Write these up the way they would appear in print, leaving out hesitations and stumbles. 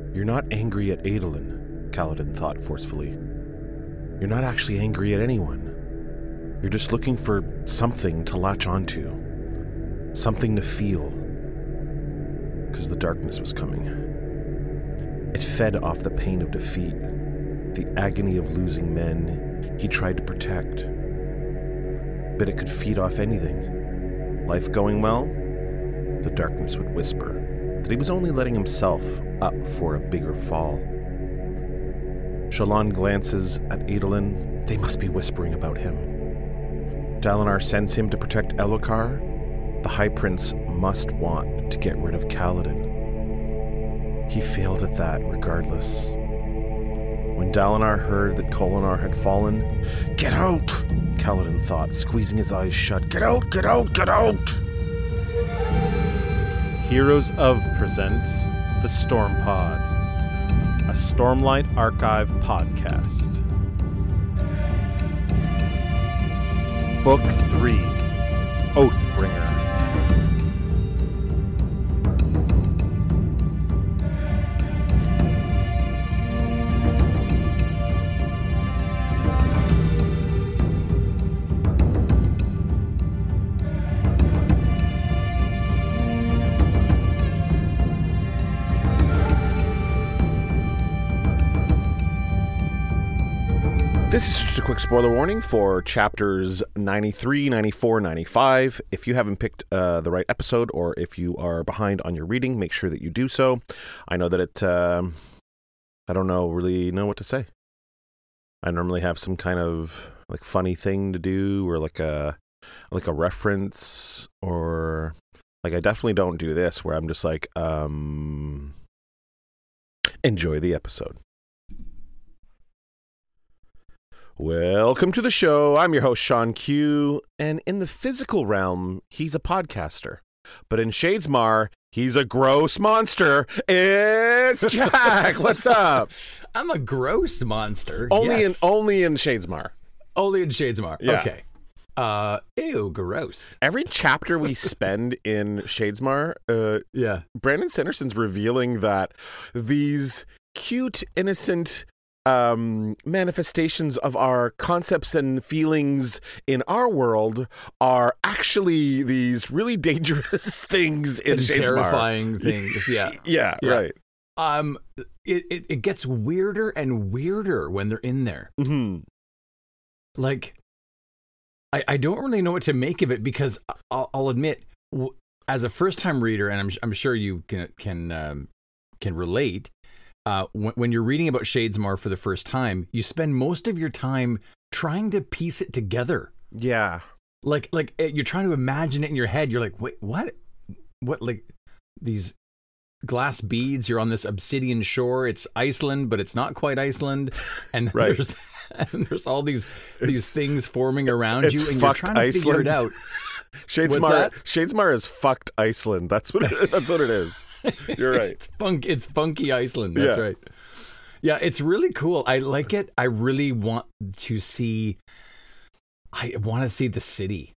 You're not angry at Adolin, Kaladin thought forcefully. You're not actually angry at anyone. You're just looking for something to latch onto. Something to feel. Because the darkness was coming. It fed off the pain of defeat, the agony of losing men he tried to protect. But it could feed off anything. Life going well? The darkness would whisper that he was only letting himself up for a bigger fall. Shallan glances at Adolin. They must be whispering about him. Dalinar sends him to protect Elhokar. The High Prince must want to get rid of Kaladin. He failed at that regardless. When Dalinar heard that Kholinar had fallen, "Get out!" Kaladin thought, squeezing his eyes shut. "Get out! Get out! Get out!" Heroes of presents The Storm Pod, a Stormlight Archive podcast. Book 3, Oathbringer. This is just a quick spoiler warning for chapters 93, 94, 95. If you haven't picked the right episode, or if you are behind on your reading, make sure that you do so. I know that I don't really know what to say. I normally have some kind of like funny thing to do, or like a reference, or like I definitely don't do this where I'm just like, enjoy the episode. Welcome to the show. I'm your host, Sean Q, and in the physical realm, he's a podcaster. But in Shadesmar, he's a gross monster. It's Jack. What's up? I'm a gross monster. Only yes. in Shadesmar. Only in Shadesmar. Yeah. Okay. Ew, gross. Every chapter we spend in Shadesmar, Yeah. Brandon Sanderson's revealing that these cute, innocent manifestations of our concepts and feelings in our world are actually these really dangerous things in And Shadesmar. terrifying things. Yeah. Yeah, right. It gets weirder and weirder when they're in there. Mm-hmm. Like, I don't really know what to make of it, because I'll admit, as a first time reader, and I'm sure you can relate. When you're reading about Shadesmar for the first time, you spend most of your time trying to piece it together. Yeah. Like you're trying to imagine it in your head. You're like, wait, what? Like these glass beads, you're on this obsidian shore. It's Iceland, but it's not quite Iceland. And Right. there's all these things forming around you, and you're trying to figure it out. Shadesmar is fucked Iceland. That's what it is. You're right. It's funky Iceland. That's right. Yeah, it's really cool. I like it. I really want to see. I want to see the city.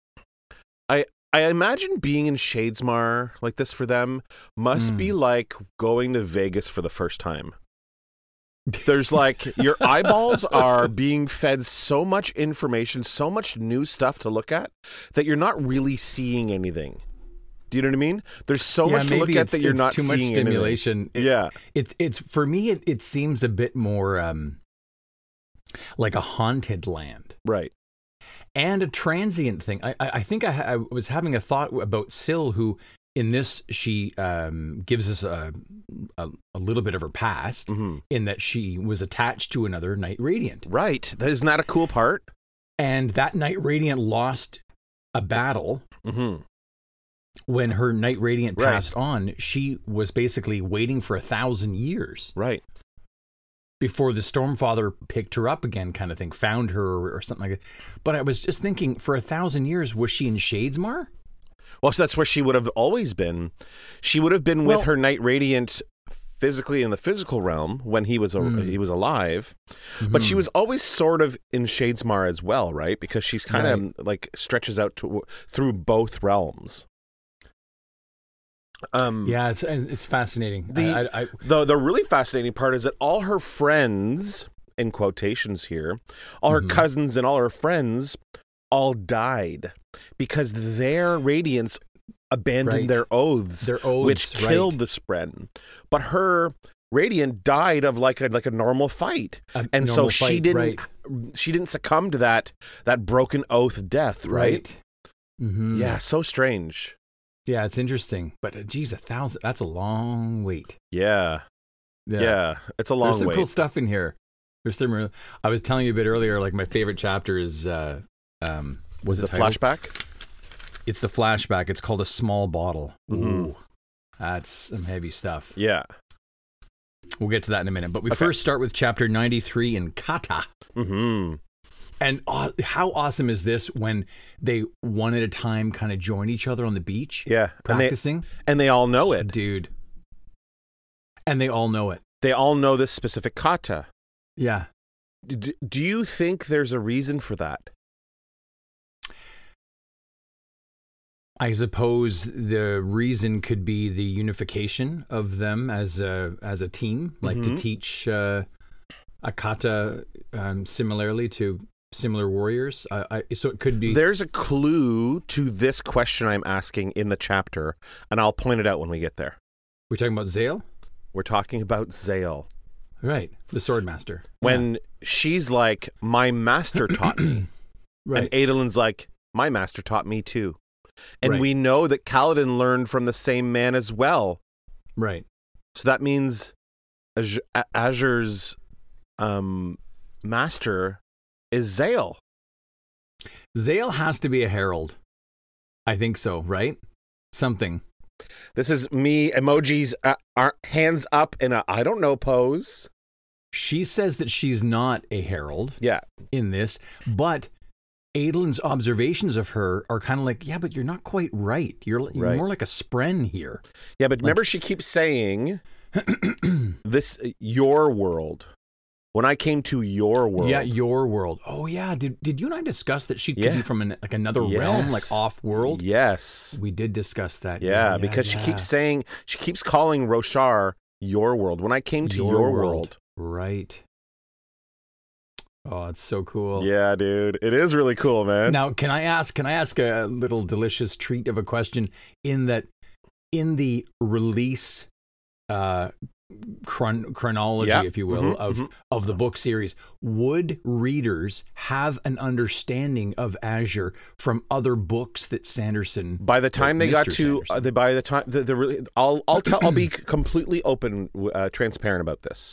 I imagine being in Shadesmar like this for them must be like going to Vegas for the first time. There's like, your eyeballs are being fed so much information, so much new stuff to look at, that you're not really seeing anything. Do you know what I mean? There's so much to look at that you're not too seeing much stimulation. It's for me. It seems a bit more like a haunted land, right? And a transient thing. I think I was having a thought about Syl, who in this she gives us a little bit of her past, in that she was attached to another Knight Radiant. Right. Isn't that a cool part? And that Knight Radiant lost a battle. Mm-hmm. When her Knight Radiant passed on, she was basically waiting for 1,000 years. Right. Before the Stormfather picked her up again, kind of thing, found her or something like that. But I was just thinking, for 1,000 years, was she in Shadesmar? Well, so that's where she would have always been. She would have been with her Knight Radiant physically in the physical realm when he was alive, but she was always sort of in Shadesmar as well, right? Because she's kind of like stretches out through both realms. Yeah, it's fascinating. The really fascinating part is that all her friends, in quotations here, all her cousins and all her friends all died because their radiants abandoned their oaths, which killed the Spren. But her radiant died of like a normal fight, she didn't succumb to that broken oath death, right? Mm-hmm. Yeah, so strange. Yeah, it's interesting, but geez, 1,000, that's a long wait. Yeah, it's a long wait. There's some cool stuff in here. There's some. I was telling you a bit earlier, like my favorite chapter is was the flashback? It's the flashback. It's called A Small Bottle. Ooh, that's some heavy stuff. Yeah. We'll get to that in a minute, but we first start with chapter 93 in Kata. Mm-hmm. And how awesome is this when they one at a time kind of join each other on the beach? Yeah. Practicing. And they all know it. Dude. And they all know it. They all know this specific kata. Yeah. Do you think there's a reason for that? I suppose the reason could be the unification of them as a team, like to teach a kata similarly to similar warriors. So it could be. There's a clue to this question I'm asking in the chapter, and I'll point it out when we get there. We're talking about Zale? We're talking about Zale. Right, the sword master. When she's like, my master taught me. Right. And Adolin's like, my master taught me too. And we know that Kaladin learned from the same man as well. Right. So that means Azure's master is Zale. Zale has to be a herald. I think so, right? Something. This is me, emojis, hands up in a I don't know pose. She says that she's not a herald in this, but Adolin's observations of her are kind of like, yeah, but you're not quite right. You're more like a spren here. Yeah, but remember she keeps saying, this, your world. When I came to your world. Yeah, your world. Oh, yeah. Did you and I discuss that she could be from another realm, like off-world? Yes. We did discuss that. Yeah, because she keeps saying, she keeps calling Roshar your world. When I came to your world. Right. Oh, it's so cool. Yeah, dude. It is really cool, man. Now, can I ask a little delicious treat of a question in that in the release chronology, if you will, of the book series, would readers have an understanding of Azure from other books that Sanderson? By the time they got to, by the time I'll be completely open, transparent about this.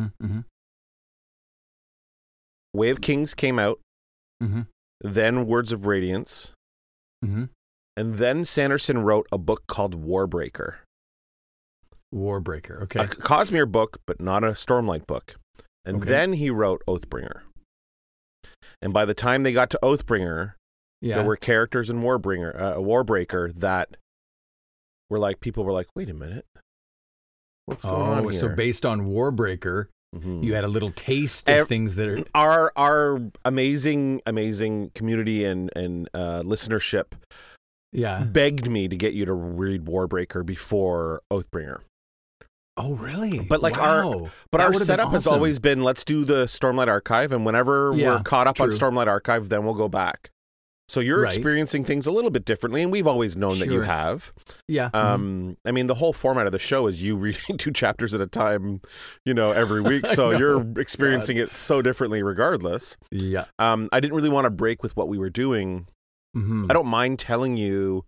Way of Kings came out, then Words of Radiance, and then Sanderson wrote a book called Warbreaker. Warbreaker, okay. A Cosmere book, but not a Stormlight book. And then he wrote Oathbringer. And by the time they got to Oathbringer, there were characters in Warbreaker that were like, people were like, wait a minute. What's going on here? So based on Warbreaker, you had a little taste of things that are... Our amazing community and listenership begged me to get you to read Warbreaker before Oathbringer. Oh, really? But like our setup has always been, let's do the Stormlight Archive, and whenever we're caught up on Stormlight Archive, then we'll go back. So you're experiencing things a little bit differently, and we've always known that you have. Yeah. I mean, the whole format of the show is you reading 2 chapters at a time, every week. So you're experiencing it so differently regardless. Yeah. I didn't really want to break with what we were doing. I don't mind telling you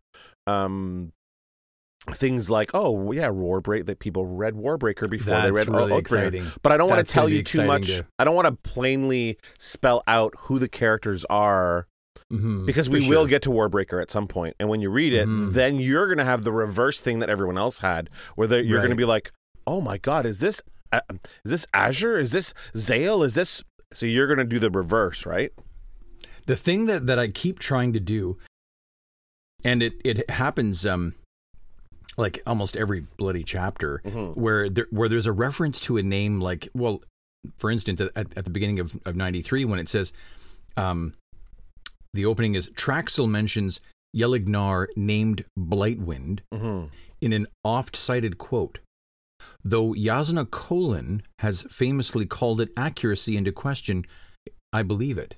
things like, Warbreaker, that people read Warbreaker before they read Oathbringer. But I don't want to tell you too much. I don't want to plainly spell out who the characters are. Because we will get to Warbreaker at some point, and when you read it, then you're going to have the reverse thing that everyone else had, where you're going to be like, "Oh my God, is this Azure? Is this Zale? Is this?" So you're going to do the reverse, right? The thing that I keep trying to do, and it happens like almost every bloody chapter, where there's a reference to a name, like, well, for instance, at the beginning of 93, when it says. The opening is Traxel mentions Yelignar named Blightwind in an oft-cited quote, though Jasna Kholin has famously called it accuracy into question, I believe it.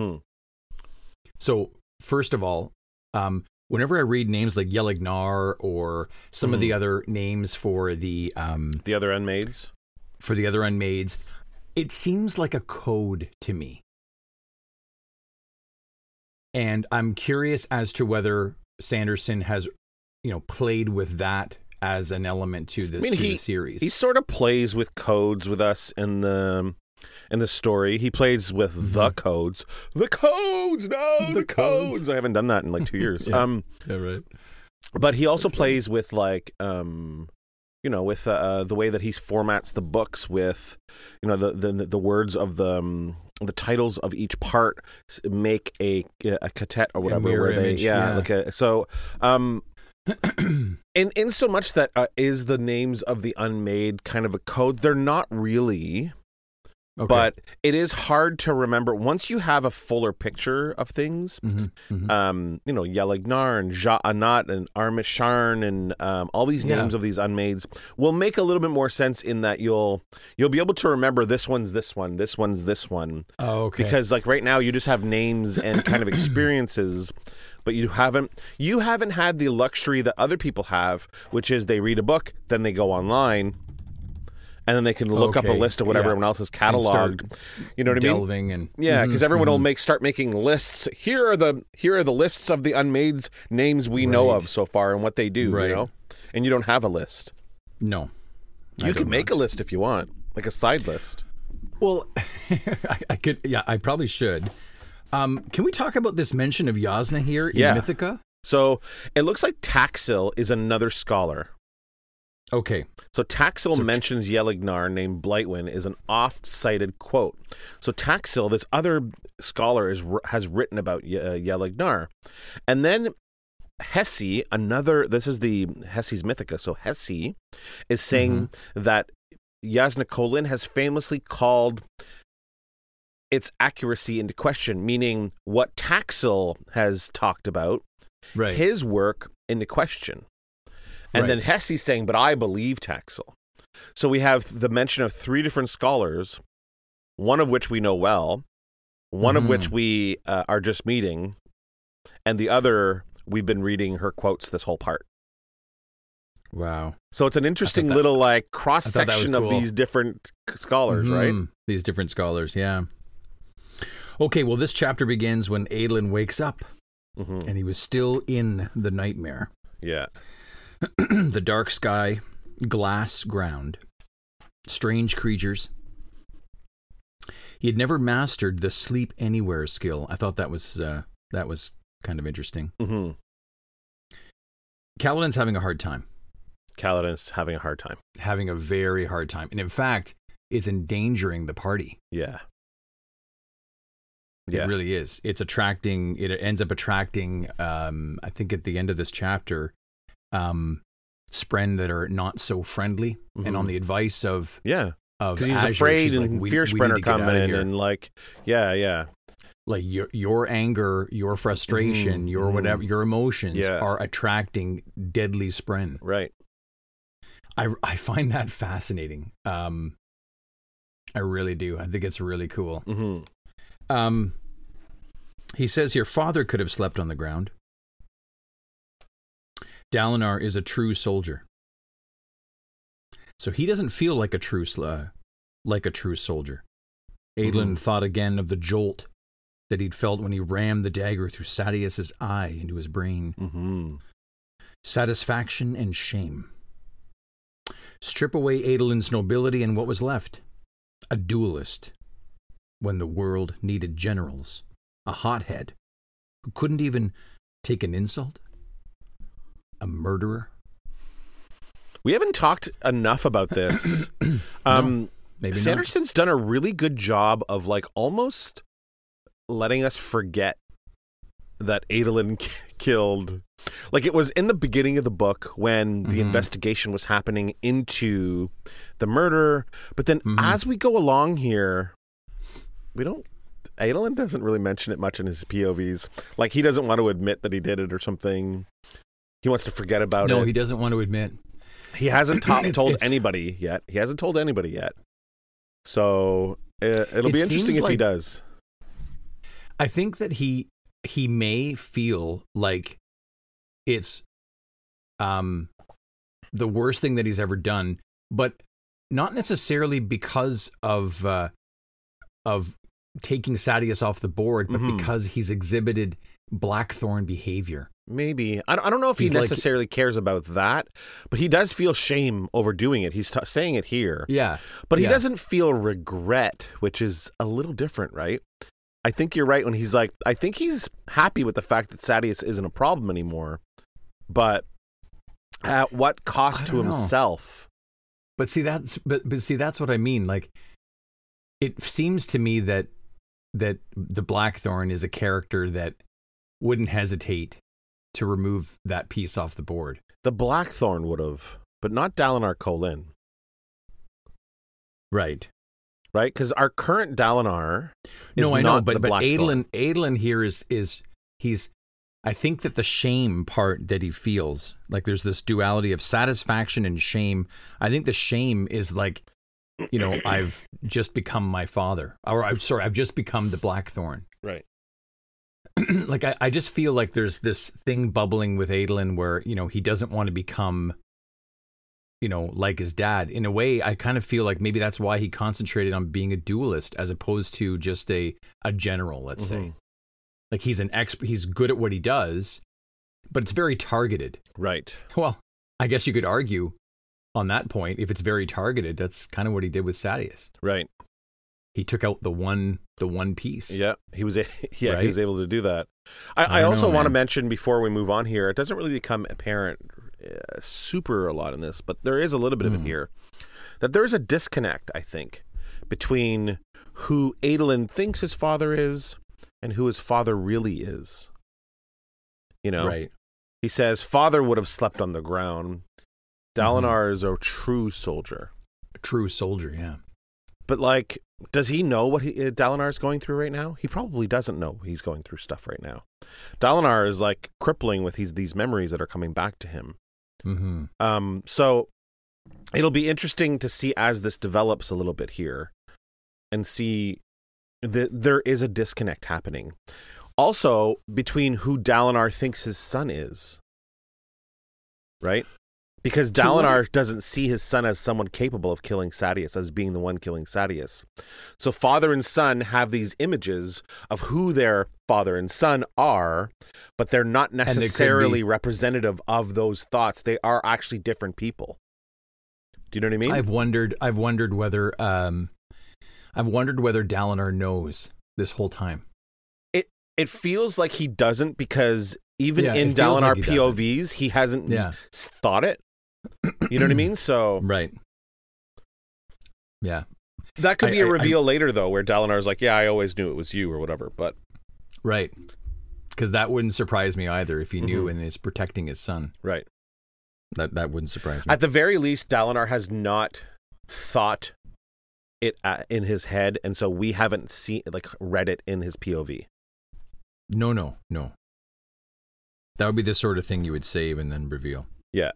So, first of all, whenever I read names like Yelignar or some of the other names for the other Unmaids, it seems like a code to me. And I'm curious as to whether Sanderson has, played with that as an element to the series. He sort of plays with codes with us in the story. He plays with the codes. The codes, no, the codes. I haven't done that in like 2 years. Yeah, right. But he also plays with like with the way that he formats the books with, the words of the titles of each part make a catet or whatever, where they image, in so much that is the names of the Unmade kind of a code. They're not really. Okay. But it is hard to remember once you have a fuller picture of things. Yelignar and Ja'anat and Armisharn and all these names of these Unmaids will make a little bit more sense in that you'll be able to remember this one's this one, this one's this one. Oh, okay. Because like right now you just have names and kind of experiences, but you haven't had the luxury that other people have, which is they read a book, then they go online. And then they can look up a list of what everyone else has cataloged. You know what I mean? Delving and because everyone will start making lists. Here are the lists of the Unmaids names we know of so far and what they do. Right. And you don't have a list. No, you could make a list if you want, like a side list. Well, I could. Yeah, I probably should. Can we talk about this mention of Jasna here in Mythica? So it looks like Taxil is another scholar. Okay. So Taxil mentions Yelignar named Blightwind is an oft-cited quote. So Taxil, this other scholar, has written about Yelignar. And then Hesi, this is the Hesi's Mythica. So Hesi is saying that Jasna Kholin has famously called its accuracy into question, meaning what Taxil has talked about, his work into question. And then Hesi's saying, but I believe Taxil. So we have the mention of 3 different scholars, one of which we know well, one of which we are just meeting, and the other, we've been reading her quotes this whole part. Wow. So it's an interesting little cross-section of these different scholars, right? These different scholars, yeah. Okay, well, this chapter begins when Adolin wakes up, and he was still in the nightmare. Yeah. The dark sky, glass ground, strange creatures. He had never mastered the sleep anywhere skill. I thought that was kind of interesting. Kaladin's having a hard time. Having a very hard time. And in fact, it's endangering the party. Yeah. It really is. It ends up attracting, I think at the end of this chapter, Spren that are not so friendly, and on the advice of because he's Azure, afraid, and Fear Spren are coming, and like your anger, your frustration, your whatever, your emotions are attracting deadly Spren. Right. I find that fascinating. I really do. I think it's really cool. He says your father could have slept on the ground. Dalinar is a true soldier. So he doesn't feel like a true soldier. Adolin thought again of the jolt that he'd felt when he rammed the dagger through Sadeas's eye into his brain. Satisfaction and shame. Strip away Adolin's nobility and what was left? A duelist. When the world needed generals. A hothead who couldn't even take an insult. A murderer? We haven't talked enough about this. No, maybe Sanderson's done a really good job of almost letting us forget that Adolin killed. It was in the beginning of the book when the investigation was happening into the murder. But then as we go along here, we don't Adolin doesn't really mention it much in his POVs. Like, he doesn't want to admit that he did it or something. He wants to forget about it. No, he doesn't want to admit. He hasn't told anybody yet. He hasn't told anybody yet. So it'll be interesting if he does. I think that he may feel like it's the worst thing that he's ever done, but not necessarily because of taking Sadeas off the board, but because he's exhibited Blackthorn behavior. Maybe. I don't know if he necessarily cares about that, but he does feel shame over doing it. He's saying it here. Yeah. But he doesn't feel regret, which is a little different, right? I think you're right when he's like, I think he's happy with the fact that Sadeas isn't a problem anymore, but at what cost to himself? But see, that's what I mean. Like, it seems to me that the Blackthorn is a character that wouldn't hesitate to remove that piece off the board. The Blackthorn would have, but not Dalinar Kholin. Right. Right? Because our current Dalinar is I know, but Blackthorn. Adolin here is he's. I think that the shame part that he feels, like there's this duality of satisfaction and shame. I think the shame is like, I've just become my father, or I've just become the Blackthorn. Right. Like I just feel like there's this thing bubbling with Adolin where he doesn't want to become like his dad. In a way, I kind of feel like maybe that's why he concentrated on being a duelist as opposed to just a general, let's say. Like he's an expert, he's good at what he does, but it's very targeted. Right. Well, I guess you could argue on that point, if it's very targeted, that's kind of what he did with Sadeas. Right. He took out the one piece. Yeah, he was right? He was able to do that. I also want to mention before we move on here, it doesn't really become apparent super a lot in this, but there is a little bit of it here, that there is a disconnect, I think, between who Adolin thinks his father is and who his father really is. Right. He says father would have slept on the ground. Dalinar is a true soldier. A true soldier, yeah. But does he know what Dalinar is going through right now? He probably doesn't know he's going through stuff right now. Dalinar is crippling with these memories that are coming back to him. So it'll be interesting to see as this develops a little bit here and see that there is a disconnect happening. Also, between who Dalinar thinks his son is. Right? Because Dalinar doesn't see his son as someone capable of killing Sadeas, as being the one killing Sadeas. So father and son have these images of who their father and son are, but they're not necessarily representative of those thoughts. They are actually different people. Do you know what I mean? I've wondered whether Dalinar knows this whole time. It feels like he doesn't, because even in Dalinar POVs, he hasn't thought it. You know what I mean? So right. Yeah. That could be a reveal later, though, where Dalinar's like, yeah, I always knew it was you or whatever. But right. Because that wouldn't surprise me either if he knew and is protecting his son. Right. That wouldn't surprise me. At the very least, Dalinar has not thought it in his head, and so we haven't read it in his POV. No. That would be the sort of thing you would save and then reveal. Yeah.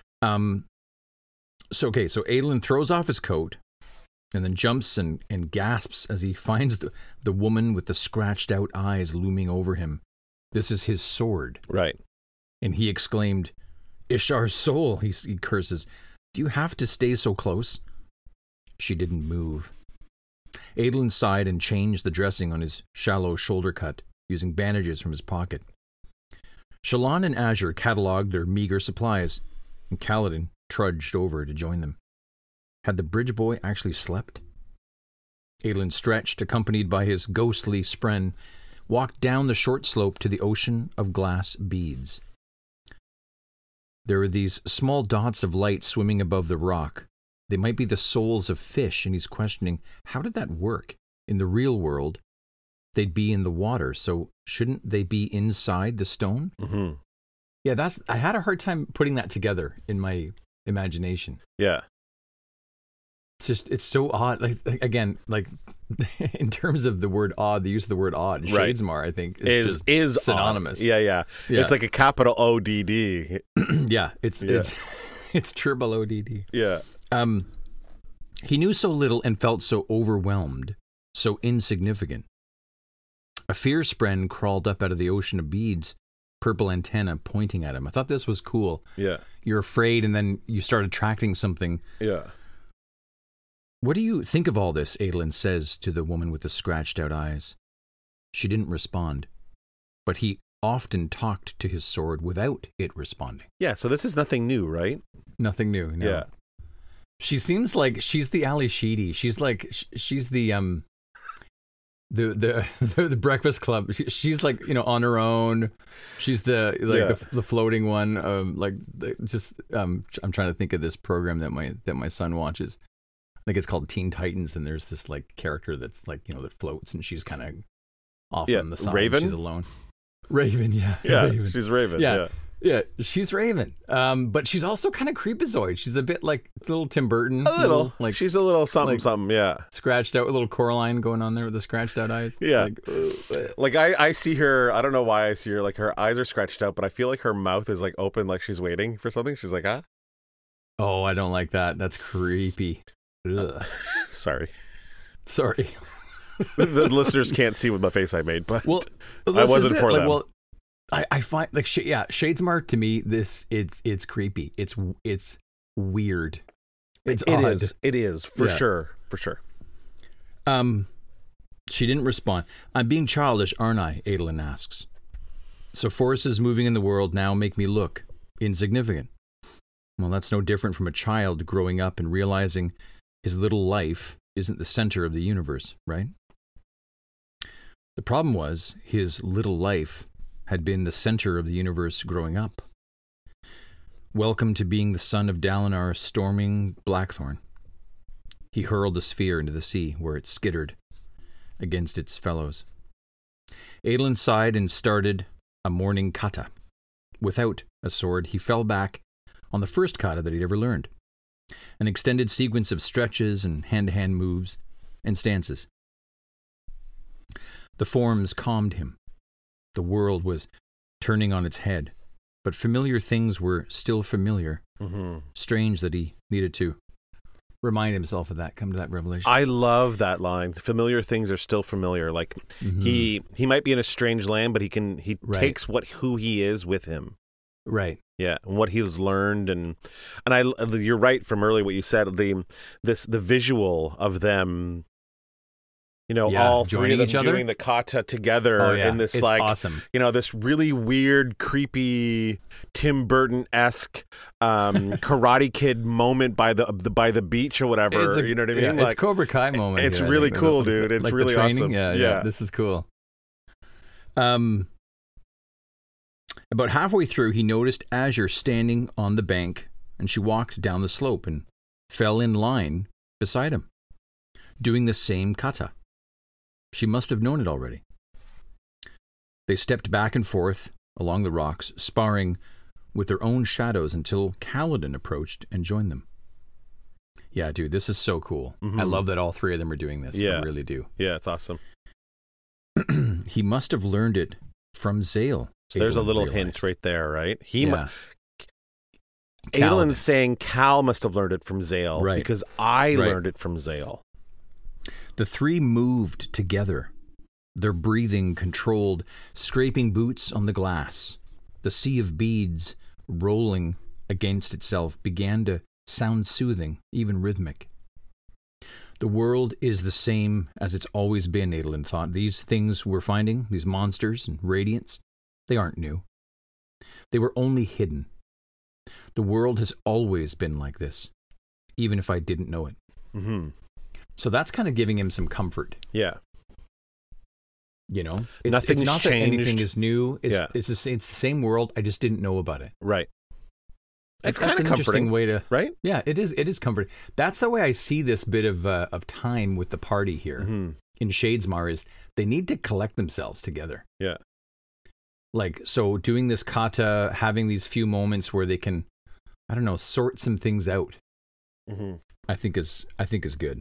So Adolin throws off his coat and then jumps and gasps as he finds the woman with the scratched out eyes looming over him. This is his sword. Right. And he exclaimed, "Ishar's soul," he curses. "Do you have to stay so close?" She didn't move. Adolin sighed and changed the dressing on his shallow shoulder cut, using bandages from his pocket. Shallan and Azure catalogued their meager supplies, and Kaladin trudged over to join them. Had the bridge boy actually slept? Adolin stretched, accompanied by his ghostly spren, walked down the short slope to the ocean of glass beads. There were these small dots of light swimming above the rock. They might be the souls of fish, and he's questioning, how did that work? In the real world, they'd be in the water, so shouldn't they be inside the stone? Mm-hmm. Yeah, I had a hard time putting that together in my imagination. Yeah. it's so odd. Like again, like in terms of the word odd, the use of the word odd, Shadesmar, I think, is synonymous. Yeah. It's like a capital ODD. Yeah, it's triple ODD. Yeah. He knew so little and felt so overwhelmed, so insignificant. A fear spren crawled up out of the ocean of beads, purple antenna pointing at him. I thought this was cool. Yeah. You're afraid and then you start attracting something. Yeah. What do you think of all this? Adolin says to the woman with the scratched out eyes. She didn't respond, but he often talked to his sword without it responding. Yeah, so this is nothing new, right? Nothing new, no. Yeah. She seems like she's the Ali Sheedy. She's like she's the Breakfast Club. She's like, you know, on her own. She's the floating one. I'm trying to think of this program that my son watches. I think it's called Teen Titans, and there's this like character that's like, you know, that floats, and she's kind of off on the side. Raven? She's alone. Raven, yeah. Yeah, Raven. she's Raven. Yeah, she's Raven. But she's also kind of creepazoid. She's a bit like little Tim Burton. A little. Like she's a little something, yeah. Scratched out, a little Coraline going on there with the scratched out eyes. Yeah. Like I see her, I don't know why I see her, like her eyes are scratched out, but I feel like her mouth is like open, like she's waiting for something. She's like, huh? Oh, I don't like that. That's creepy. Ugh. Sorry. The listeners can't see what my face I made, but I wasn't for them. Well, I find like Shadesmar to me, it's creepy. It's weird. It's odd. It is for sure. She didn't respond. I'm being childish, aren't I? Adolin asks. So forces moving in the world now make me look insignificant. Well, that's no different from a child growing up and realizing his little life isn't the center of the universe, right? The problem was his little life had been the center of the universe growing up. Welcome to being the son of Dalinar storming Blackthorn. He hurled the sphere into the sea, where it skittered against its fellows. Adolin sighed and started a morning kata. Without a sword, he fell back on the first kata that he'd ever learned. An extended sequence of stretches and hand-to-hand moves and stances. The forms calmed him. The world was turning on its head, but familiar things were still familiar. Mm-hmm. Strange that he needed to remind himself of that, come to that revelation. I love that line. Familiar things are still familiar. Like he might be in a strange land, but he takes who he is with him. Right. Yeah, and what he's learned, and you're right from earlier what you said. The visual of them, you know, all three of them each other? doing the kata together in this it's like awesome. You know, this really weird, creepy Tim Burton-esque Karate Kid moment by the beach or whatever. You know what I mean? Yeah, like, it's Cobra Kai moment. It's really cool, dude. It's like really awesome. Yeah, this is cool. About halfway through, he noticed Azure standing on the bank, and she walked down the slope and fell in line beside him, doing the same kata. She must have known it already. They stepped back and forth along the rocks, sparring with their own shadows until Kaladin approached and joined them. Yeah, dude, this is so cool. Mm-hmm. I love that all three of them are doing this. Yeah. I really do. Yeah, it's awesome. He must have learned it from Zale. So there's a little hint right there, right? Adolin's saying Cal must have learned it from Zale, right? Because I learned it from Zale. The three moved together, their breathing controlled, scraping boots on the glass. The sea of beads rolling against itself began to sound soothing, even rhythmic. The world is the same as it's always been, Adolin thought. These things we're finding, these monsters and radiants, they aren't new. They were only hidden. The world has always been like this, even if I didn't know it. Mm-hmm. So that's kind of giving him some comfort. Yeah. You know, Nothing's it's not changed. that anything is new. It's Yeah. it's the same world. I just didn't know about it. Right. It's That's kind of an comforting, interesting way to. right? Yeah, it is. It is comforting. That's the way I see this bit of time with the party here Mm-hmm. in Shadesmar. Is they need to collect themselves together. Yeah. Like, so doing this kata, having these few moments where they can, I don't know, sort some things out. Mm-hmm. I think is good.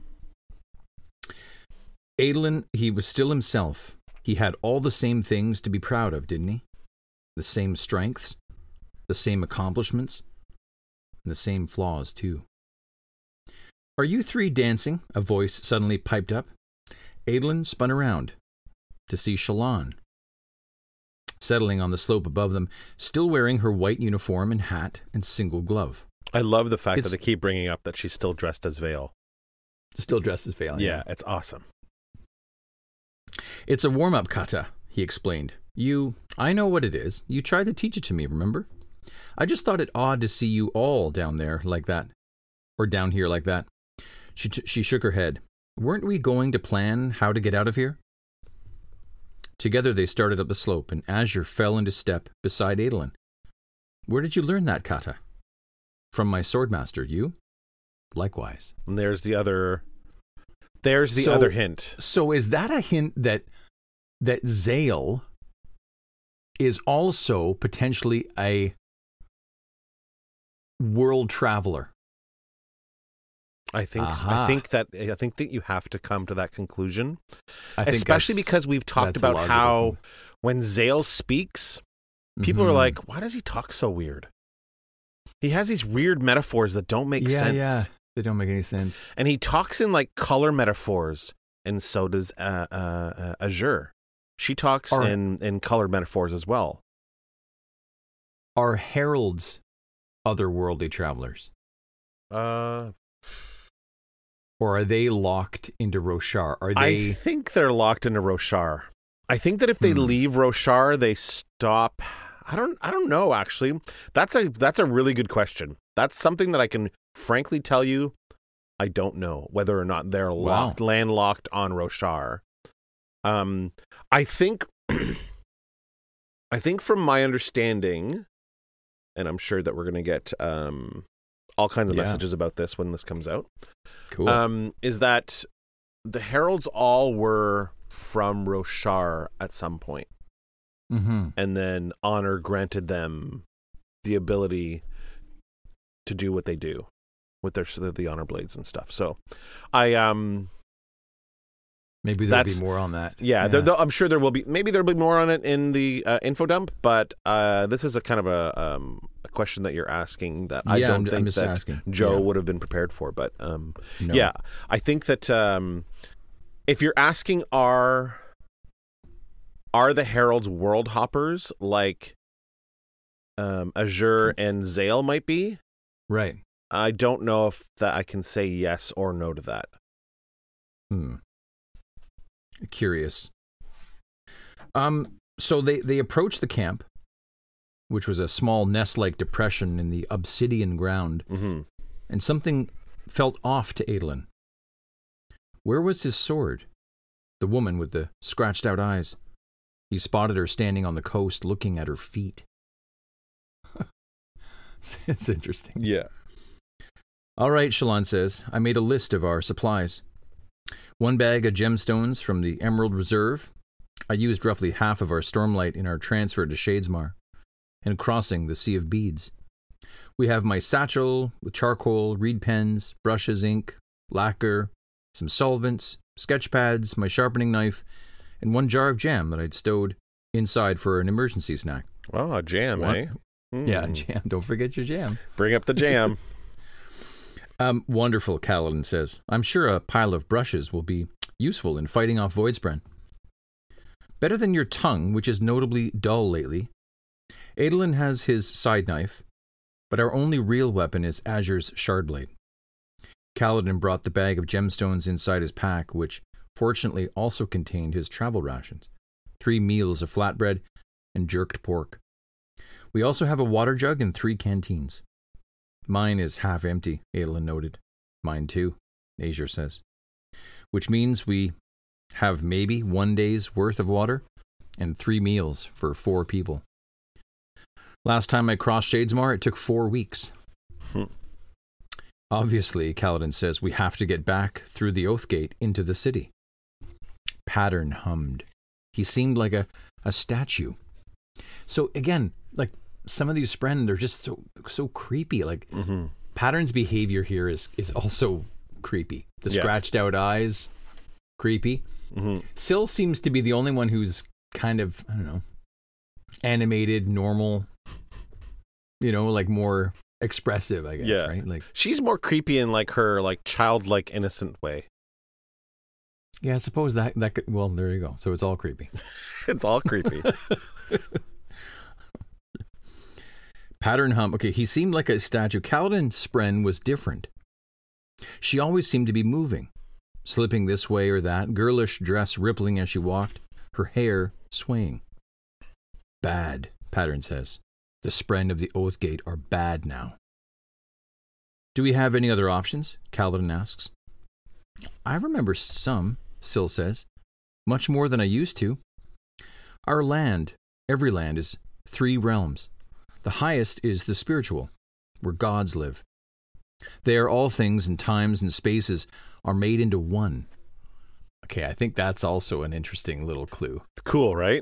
Adolin, he was still himself. He had all the same things to be proud of, didn't he? The same strengths, the same accomplishments, and the same flaws, too. Are you three dancing? A voice suddenly piped up. Adolin spun around to see Shallan, settling on the slope above them, still wearing her white uniform and hat and single glove. I love the fact that they keep bringing up that she's still dressed as Vale. Still dressed as Vale. Yeah, it's awesome. It's a warm-up kata, he explained. I know what it is. You tried to teach it to me, remember? I just thought it odd to see you all down there like that. Or down here like that. She shook her head. Weren't we going to plan how to get out of here? Together they started up the slope, and Azure fell into step beside Adolin. Where did you learn that kata? From my swordmaster, you? Likewise. And there's the other hint. So is that a hint that Zale is also potentially a world traveler? I think that you have to come to that conclusion, especially because we've talked about how when Zale speaks, people are like, "Why does he talk so weird?" He has these weird metaphors that don't make sense. Yeah, they don't make any sense. And he talks in like color metaphors, and so does Azure. She talks in color metaphors as well. Are heralds otherworldly travelers? Or are they locked into Roshar? I think they're locked into Roshar. I think that if they leave Roshar, they stop. I don't know, actually. That's a really good question. That's something that I can frankly tell you. I don't know whether or not they're landlocked on Roshar. I think from my understanding, and I'm sure that we're going to get all kinds of messages about this when this comes out. Cool. Is that the heralds all were from Roshar at some point. Mm-hmm. And then Honor granted them the ability to do what they do with the Honor Blades and stuff. So maybe there'll be more on that. Yeah. I'm sure there will be. Maybe there'll be more on it in the info dump, but this is a kind of a question that you're asking that I don't think that Joe would have been prepared for. But No. yeah, I think that if you're asking are the heralds world hoppers like Azure and Zale might be? Right. I don't know if that I can say yes or no to that. Curious. So they approached the camp, which was a small nest-like depression in the obsidian ground, and something felt off to Adolin. Where was his sword? The woman with the scratched-out eyes. He spotted her standing on the coast, looking at her feet. It's interesting. Yeah. All right, Shallan says, I made a list of our supplies. 1 bag of gemstones from the Emerald Reserve. I used roughly half of our Stormlight in our transfer to Shadesmar and crossing the Sea of Beads. We have my satchel with charcoal, reed pens, brushes, ink, lacquer, some solvents, sketch pads, my sharpening knife, and 1 jar of jam that I'd stowed inside for an emergency snack. Wow, a jam, eh? Yeah, jam. Don't forget your jam. Bring up the jam. Wonderful, Kaladin says. I'm sure a pile of brushes will be useful in fighting off Voidspren. Better than your tongue, which is notably dull lately. Adolin has his side knife, but our only real weapon is Azure's Shardblade. Kaladin brought the bag of gemstones inside his pack, which fortunately also contained his travel rations, 3 meals of flatbread and jerked pork. We also have a water jug and 3 canteens. Mine is half empty, Adolin noted. Mine too, Azure says. Which means we have maybe 1 day's worth of water and 3 meals for 4 people. Last time I crossed Shadesmar, it took 4 weeks. Obviously, Kaladin says, we have to get back through the Oath Gate into the city. Pattern hummed. He seemed like a statue. So again, like some of these Spren, they're just so creepy. Like Pattern's behavior here is also creepy. The scratched out eyes, creepy. Mm-hmm. Syl seems to be the only one who's kind of, I don't know, animated, normal, like more expressive, I guess, right? Like, she's more creepy in like her like childlike innocent way. Yeah, I suppose that could, well, there you go. So it's all creepy. It's all creepy. Pattern hum. Okay, he seemed like a statue. Kaladin Spren was different. She always seemed to be moving, slipping this way or that, girlish dress rippling as she walked, her hair swaying. Bad, Pattern says. The Spren of the Oathgate are bad now. Do we have any other options? Kaladin asks. I remember some, Syl says. Much more than I used to. Our land, every land, is 3 realms. The highest is the spiritual, where gods live. There, all things and times and spaces are made into one. Okay, I think that's also an interesting little clue. Cool, right?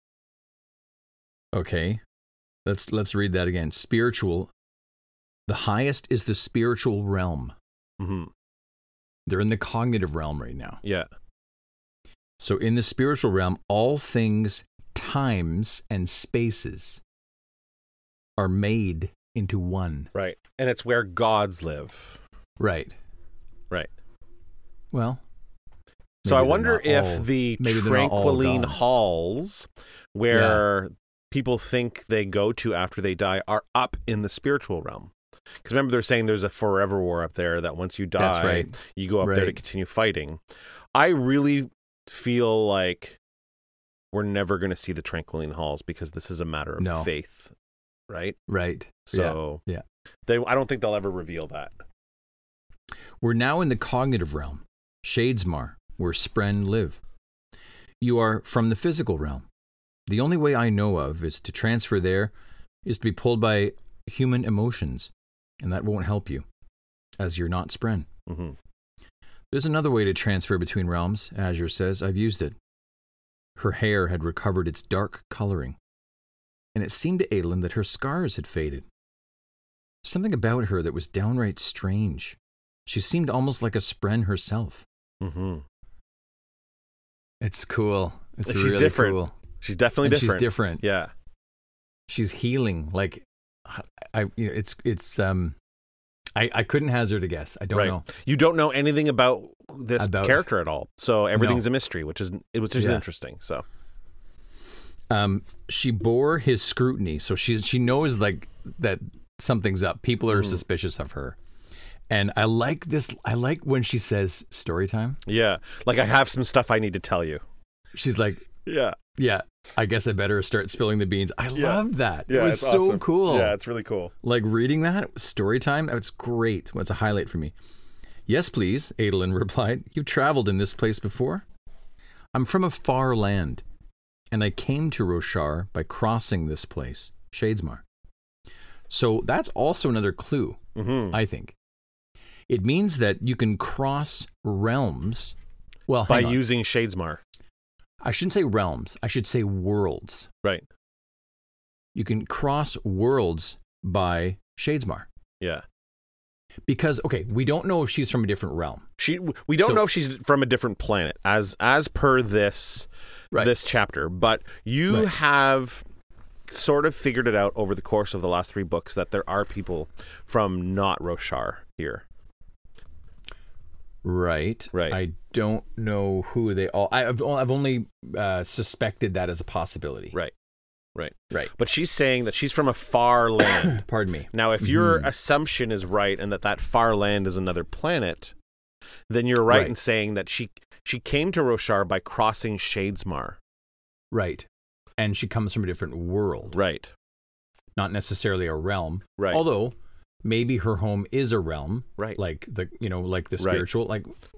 Okay, let's read that again. Spiritual. The highest is the spiritual realm. Mm-hmm. They're in the cognitive realm right now. Yeah. So in the spiritual realm, all things, times, and spaces are made into one. Right. And it's where gods live. Right. Right. Well, so I wonder if the Tranquiline Halls, where people think they go to after they die, are up in the spiritual realm. Because remember, they're saying there's a forever war up there, that once you die, you go up there to continue fighting. I really feel like we're never going to see the Tranquiline Halls, because this is a matter of faith, right? Right. So yeah. I don't think they'll ever reveal that. We're now in the cognitive realm, Shadesmar, where Spren live. You are from the physical realm. The only way I know of is to transfer there is to be pulled by human emotions, and that won't help you, as you're not Spren. Mm-hmm. There's another way to transfer between realms, Azure says. I've used it. Her hair had recovered its dark coloring, and it seemed to Adolin that her scars had faded. Something about her that was downright strange. She seemed almost like a Spren herself. Mm-hmm. It's cool. She's really different. Cool. She's definitely different. She's different. Yeah. She's healing. Like, I couldn't hazard a guess. I don't know. You don't know anything about this character at all, so everything's a mystery, which is interesting. So, she bore his scrutiny, so she knows like that something's up. People are suspicious of her, and I like this. I like when she says story time. Yeah, like I have some stuff I need to tell you. She's like, yeah. I guess I better start spilling the beans. I love that. Yeah, it was so awesome. cool. Yeah, it's really cool. Like reading that, story time, it's great. It's a highlight for me. Yes, please, Adolin replied. You've traveled in this place before? I'm from a far land, and I came to Roshar by crossing this place, Shadesmar. So that's also another clue, I think. It means that you can cross realms by using Shadesmar. I shouldn't say realms. I should say worlds. Right. You can cross worlds by Shadesmar. Yeah. Because, okay, we don't know if she's from a different realm. We don't know if she's from a different planet, as per this chapter. But you have sort of figured it out over the course of the last 3 books that there are people from not Roshar here. Right. I don't know who they all. I've only suspected that as a possibility. Right. But she's saying that she's from a far land. Pardon me. Now, if your assumption is right, and that far land is another planet, then you're right in saying that she came to Roshar by crossing Shadesmar. Right. And she comes from a different world. Right. Not necessarily a realm. Right. Although maybe her home is a realm, right? Like the spiritual,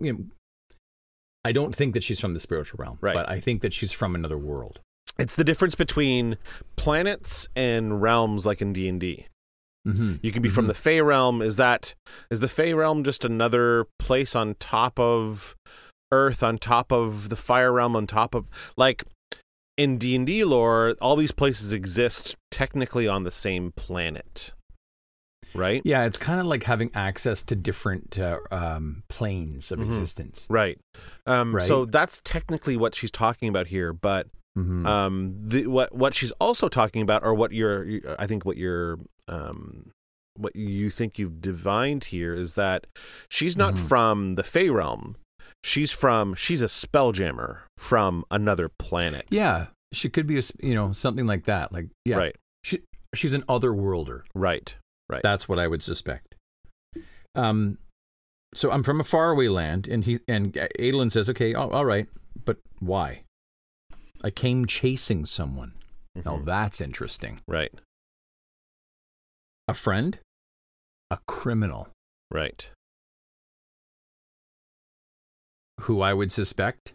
I don't think that she's from the spiritual realm, right? But I think that she's from another world. It's the difference between planets and realms, like in D&D. You can be from the Fey realm. Is the Fey realm just another place on top of Earth, on top of the Fire realm, on top of in D&D lore? All these places exist technically on the same planet. right? Yeah, it's kind of like having access to different planes of existence. Right. Right. So that's technically what she's talking about here, but Mm-hmm. what she's also talking about, or what what you think you've divined here, is that she's not from the Fey realm. She's a spelljammer from another planet. Yeah, she could be something like that. Like, yeah, Right. She's an otherworlder. Right. That's what I would suspect. So I'm from a faraway land, and Adolin says, "Okay, all right, but why? I came chasing someone." Oh, that's interesting. Right. A friend? A criminal. Right. Who I would suspect?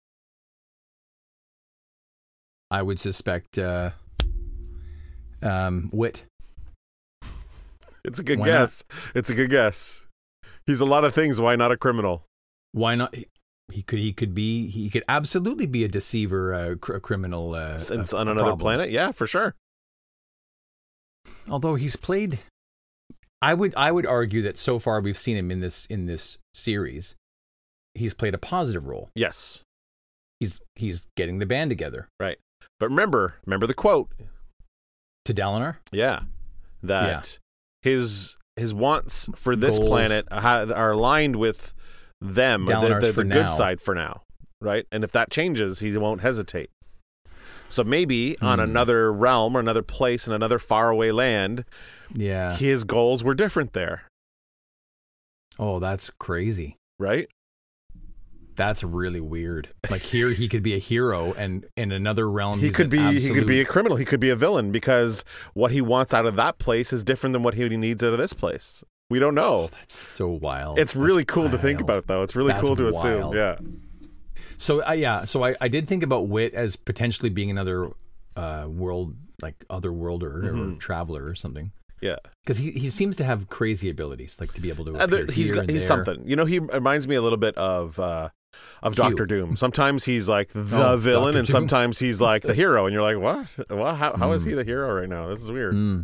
Wit. It's a good Why guess. It's a good guess. He's a lot of things. Why not a criminal? Why not? He could absolutely be a deceiver, a criminal. Since on another planet, yeah, for sure. Although he's played, I would argue that so far we've seen him in this series, he's played a positive role. Yes, he's getting the band together. Right, but remember the quote To Dalinar. Yeah, that his wants for this Goals. planet are aligned with them, Dalinar's the for good now. side for now, right? And if that changes, he won't hesitate. So maybe on another realm or another place in another faraway land, his goals were different there. Oh, that's crazy. Right? That's really weird. Like here, he could be a hero, and in another realm, He could be a criminal. He could be a villain, because what he wants out of that place is different than what he needs out of this place. We don't know. Oh, that's so wild. It's really cool to think about, though. It's really cool to assume. Yeah. So I did think about Wit as potentially being another world, like otherworlder or traveler or something. Yeah, because he seems to have crazy abilities, like to be able to appear he's something. He reminds me a little bit of Doctor Doom. Sometimes he's like the villain, and sometimes he's like the hero, and you're like, what? Well, how is he the hero right now? This is weird.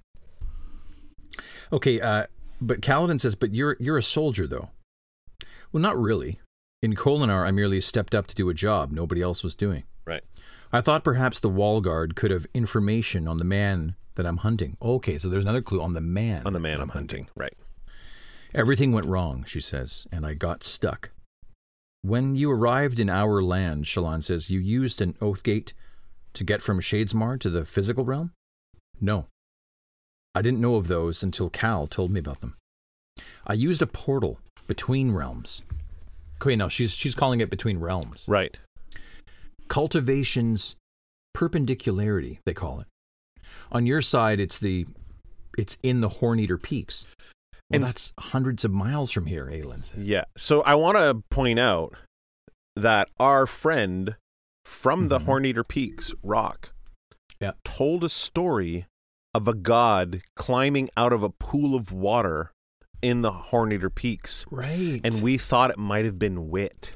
Okay, but Kaladin says, but you're a soldier, though. Well, not really. In Kholinar, I merely stepped up to do a job nobody else was doing. Right. I thought perhaps the wall guard could have information on the man that I'm hunting. Okay, so there's another clue on the man. On the man I'm hunting. Right. Everything went wrong, she says, and I got stuck. When you arrived in our land, Shallan says, you used an oath gate to get from Shadesmar to the physical realm? No. I didn't know of those until Cal told me about them. I used a portal between realms. Okay, no, she's calling it between realms. Right. Cultivation's perpendicularity, they call it. On your side, it's in the Horneater Peaks. Well, and that's hundreds of miles from here, Aelin says. Yeah. So I want to point out that our friend from the Horneater Peaks, Rock, told a story of a god climbing out of a pool of water in the Horneater Peaks. Right. And we thought it might have been Wit.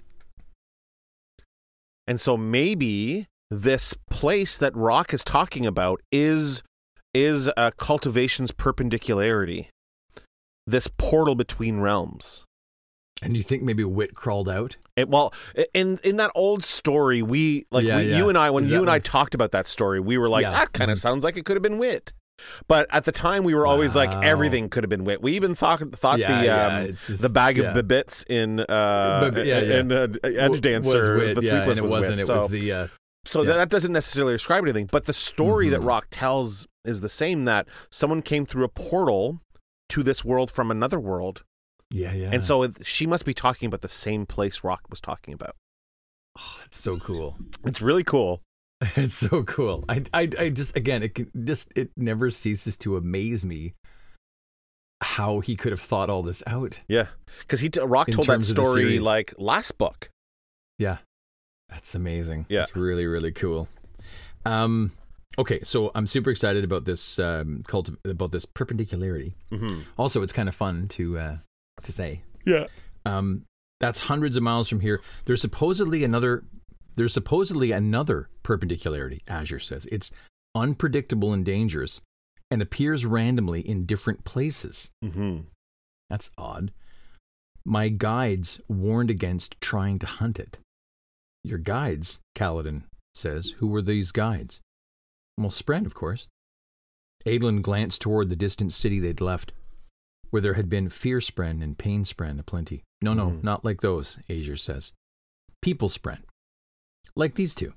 And so maybe this place that Rock is talking about is a cultivation's perpendicularity. This portal between realms. And you think maybe Wit crawled out? In that old story, you and I talked about that story, we were like, that kind of sounds like it could have been Wit. But at the time, we were always like, everything could have been Wit. We even thought the bag of bits in Edge Dancer, the Sleepless was Wit. So that doesn't necessarily describe anything. But the story that Rock tells is the same, that someone came through a portal to this world from another world. Yeah. And so she must be talking about the same place Rock was talking about. Oh, it's so cool. It's really cool. It's so cool. I just, again, it never ceases to amaze me how he could have thought all this out. Yeah, because Rock told that story like last book. Yeah, that's amazing. Yeah, it's really, really cool. Okay, so I'm super excited about this about this perpendicularity. Also, it's kind of fun to say. Yeah. That's hundreds of miles from here. There's supposedly another perpendicularity, Azure says. It's unpredictable and dangerous, and appears randomly in different places. Mm-hmm. That's odd. My guides warned against trying to hunt it. Your guides, Kaladin says. Who were these guides? Well, Spren, of course. Adolin glanced toward the distant city they'd left, where there had been Fear Spren and Pain Spren aplenty. No, not like those, Azure says. People Spren. Like these two.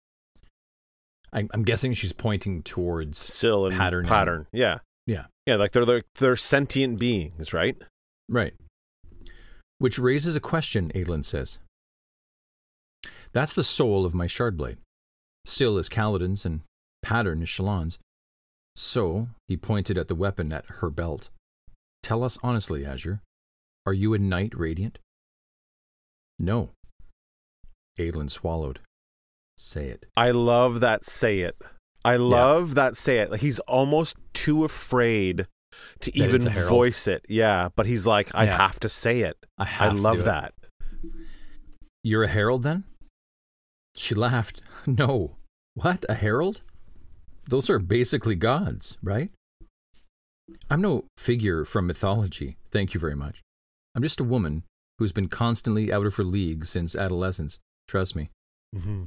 I'm guessing she's pointing towards Syl and Pattern. Yeah. Yeah. Yeah, like they're sentient beings, right? Right. Which raises a question, Adolin says. That's the soul of my Shardblade. Syl is Kaladin's and Pattern is Shallan's. So, he pointed at the weapon at her belt. Tell us honestly, Azure. Are you a Knight Radiant? No. Adolin swallowed. Say it. I love that say it. I love that say it. Like, he's almost too afraid to even voice it. Yeah, but he's like, I have to say it. I love that. You're a herald then? She laughed. No. What? A herald? Those are basically gods, right? I'm no figure from mythology, thank you very much. I'm just a woman who's been constantly out of her league since adolescence. Trust me. Mm-hmm.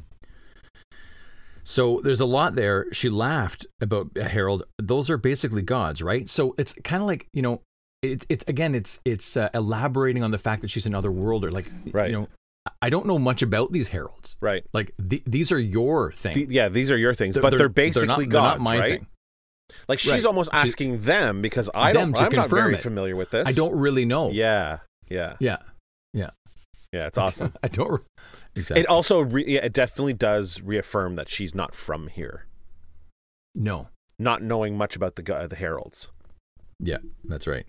So there's a lot there. She laughed about a herald. Those are basically gods, right? So it's kind of like, it's elaborating on the fact that she's an otherworlder. Like, right. I don't know much about these heralds. Right. Like, these are your things. These are your things, but they're basically gods, they're not my right? Thing. Like, she's almost asking them because I'm not very familiar with this. I don't really know. Yeah. Yeah, it's awesome. I don't. Exactly. It also, it definitely does reaffirm that she's not from here. No. Not knowing much about the heralds. Yeah, that's right.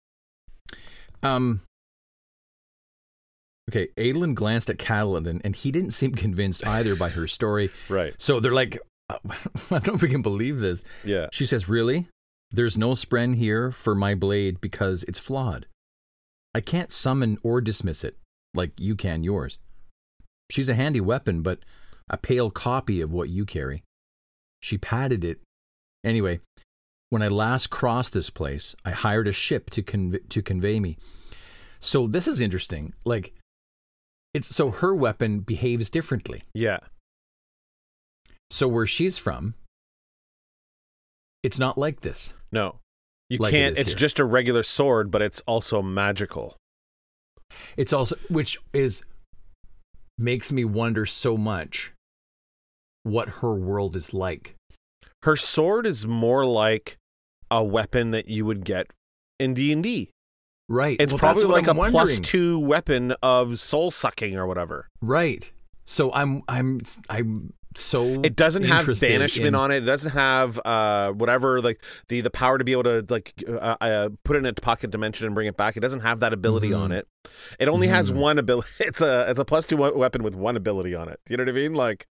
Okay, Adolin glanced at Kaladin, and he didn't seem convinced either by her story. Right. So they're like, I don't know if we can believe this. Yeah. She says, really? There's no Spren here for my blade because it's flawed. I can't summon or dismiss it like you can yours. She's a handy weapon, but a pale copy of what you carry. She padded it. Anyway, when I last crossed this place, I hired a ship to convey me. So this is interesting. Like, so her weapon behaves differently. Yeah. So where she's from, it's not like this. No. You like can't. It's just a regular sword, but it's also magical. It's also, which makes me wonder so much what her world is like. Her sword is more like a weapon that you would get in D&D. Right. It's probably like a +2 weapon of soul sucking or whatever. Right. So I'm so it doesn't have banishment on it. It doesn't have whatever, like the power to be able to like put it in a pocket dimension and bring it back. It doesn't have that ability on it. It only has one ability. It's a +2 weapon with one ability on it. You know what I mean? Like.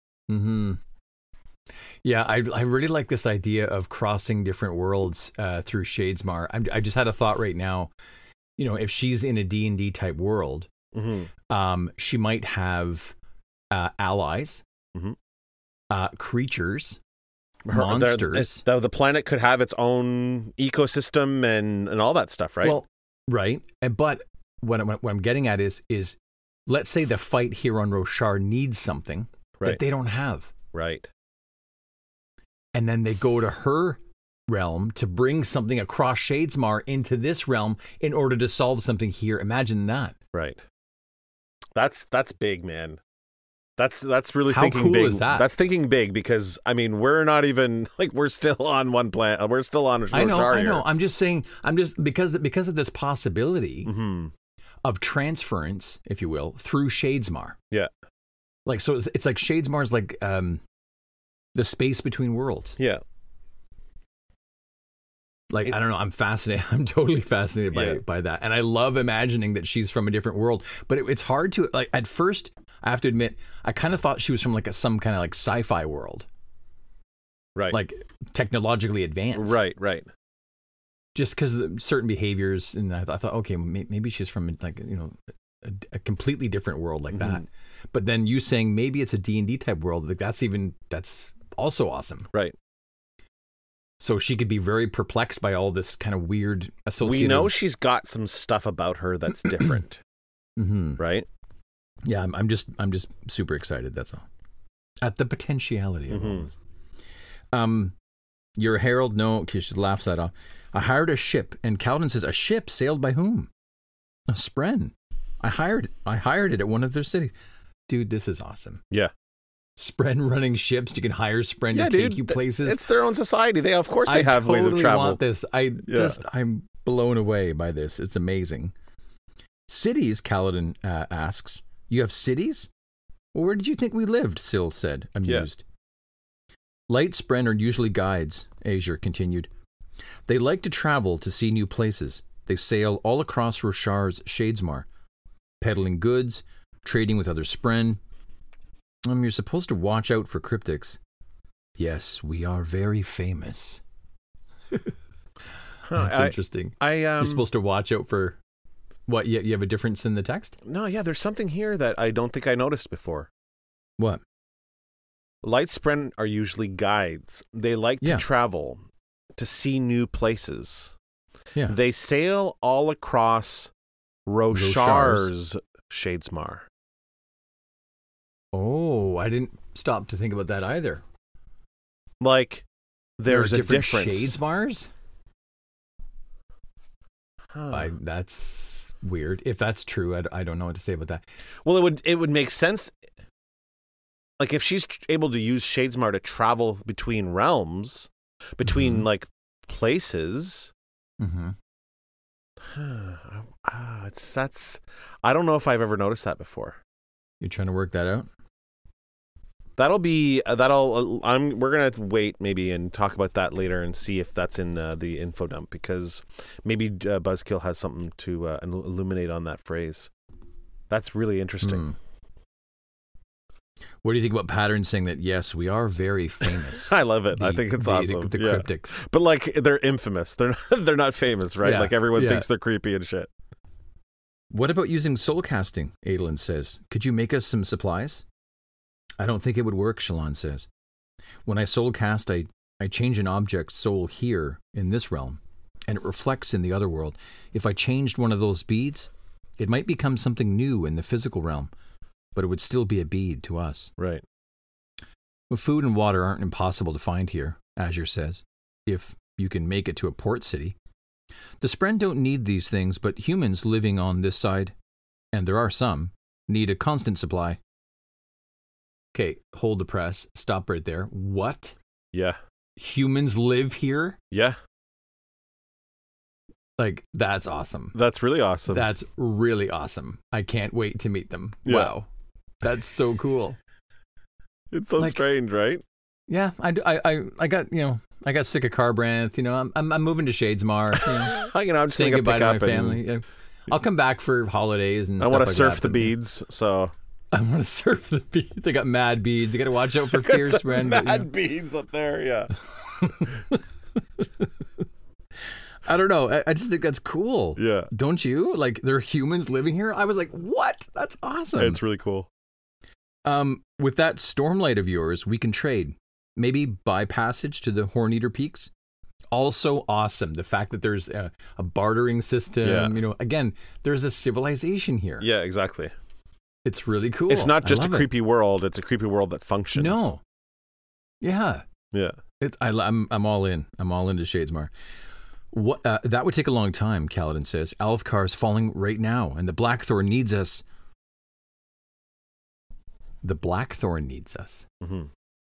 Yeah, I really like this idea of crossing different worlds through Shadesmar. I just had a thought right now. You know, if she's in a D&D type world, she might have allies, creatures, monsters. The planet could have its own ecosystem and all that stuff, right? Well, right. But what I'm getting at is let's say the fight here on Roshar needs something that they don't have. Right. And then they go to her realm to bring something across Shadesmar into this realm in order to solve something here. Imagine that. Right. That's big, man. That's really How thinking cool big. Is that? That's thinking big because I mean we're not even like we're still on one planet. We're still on Roshar. I know. I'm just saying. Because of this possibility of transference, if you will, through Shadesmar. Yeah. Like so, it's like Shadesmar's like the space between worlds. Yeah. Like, I don't know, I'm fascinated. I'm totally fascinated by that. And I love imagining that she's from a different world. But it's hard to, like, at first, I have to admit, I kind of thought she was from like some kind of like sci-fi world. Right. Like technologically advanced. Right. Just because of certain behaviors. And I thought, okay, maybe she's from like, you know, a completely different world like that. But then you saying maybe it's a D&D type world, like that's also awesome. Right. So she could be very perplexed by all this kind of weird associated. We know she's got some stuff about her that's different, right? Yeah, I'm just super excited. That's all. At the potentiality of all this. You're a herald? No, because she laughs that off. I hired a ship, and Kaladin says, a ship sailed by whom? A Spren. I hired it at one of their cities. Dude, this is awesome. Yeah. Spren running ships. You can hire Spren to take you places. It's their own society. They, of course, they have ways of travel. I want this. I'm blown away by this. It's amazing. Cities, Kaladin asks. You have cities? Well, where did you think we lived? Syl said, amused. Yeah. Light Spren are usually guides, Azure continued. They like to travel to see new places. They sail all across Roshar's Shadesmar, peddling goods, trading with other Spren. You're supposed to watch out for cryptics. Yes, we are very famous. That's interesting. You're supposed to watch out for... What, you have a difference in the text? No, yeah, there's something here that I don't think I noticed before. What? Light Spren are usually guides. They like to travel, to see new places. Yeah. They sail all across Roshar's Shadesmar. Oh, I didn't stop to think about that either. Like, there's a difference. Shadesmars? That's weird. If that's true, I don't know what to say about that. Well, it would make sense. Like, if she's able to use Shadesmar to travel between realms, between like places. That's. I don't know if I've ever noticed that before. You're trying to work that out? We're gonna wait maybe and talk about that later and see if that's in the info dump, because maybe Buzzkill has something to illuminate on that phrase. That's really interesting. What do you think about Pattern saying that? Yes, we are very famous. I love it. I think it's awesome. The cryptics, but like they're infamous. They're not famous, right? Like everyone thinks they're creepy and shit. What about using soul casting? Adolin says. Could you make us some supplies? I don't think it would work, Shallan says. When I soul cast, I change an object's soul here in this realm, and it reflects in the other world. If I changed one of those beads, it might become something new in the physical realm, but it would still be a bead to us. Right. Well, food and water aren't impossible to find here, Azure says, if you can make it to a port city. The Spren don't need these things, but humans living on this side, and there are some, need a constant supply. Okay, hold the press. Stop right there. What? Yeah. Humans live here? Yeah. Like, that's awesome. That's really awesome. That's really awesome. I can't wait to meet them. Yeah. Wow. That's so cool. It's so strange, right? Yeah, I got sick of Carbranth. I'm moving to Shadesmar. I'm just saying gonna goodbye pick to my up family. I'll come back for holidays and I stuff want to like surf that, the beads, so I want to surf the beads. They got mad beads. You got to watch out for Pierce Spren. Mad beads up there, yeah. I don't know. I just think that's cool. Yeah. Don't you? Like, there are humans living here? I was like, what? That's awesome. It's really cool. With that Stormlight of yours, we can trade. Maybe buy passage to the Horneater Peaks. Also awesome. The fact that there's a bartering system. Yeah. Again, there's a civilization here. Yeah, exactly. It's really cool. It's not just a creepy world. It's a creepy world that functions. No. Yeah. Yeah. I'm all in. I'm all into Shadesmar. What that would take a long time, Kaladin says. Alfkar's falling right now, and the Blackthorn needs us. The Blackthorn needs us. Mm-hmm.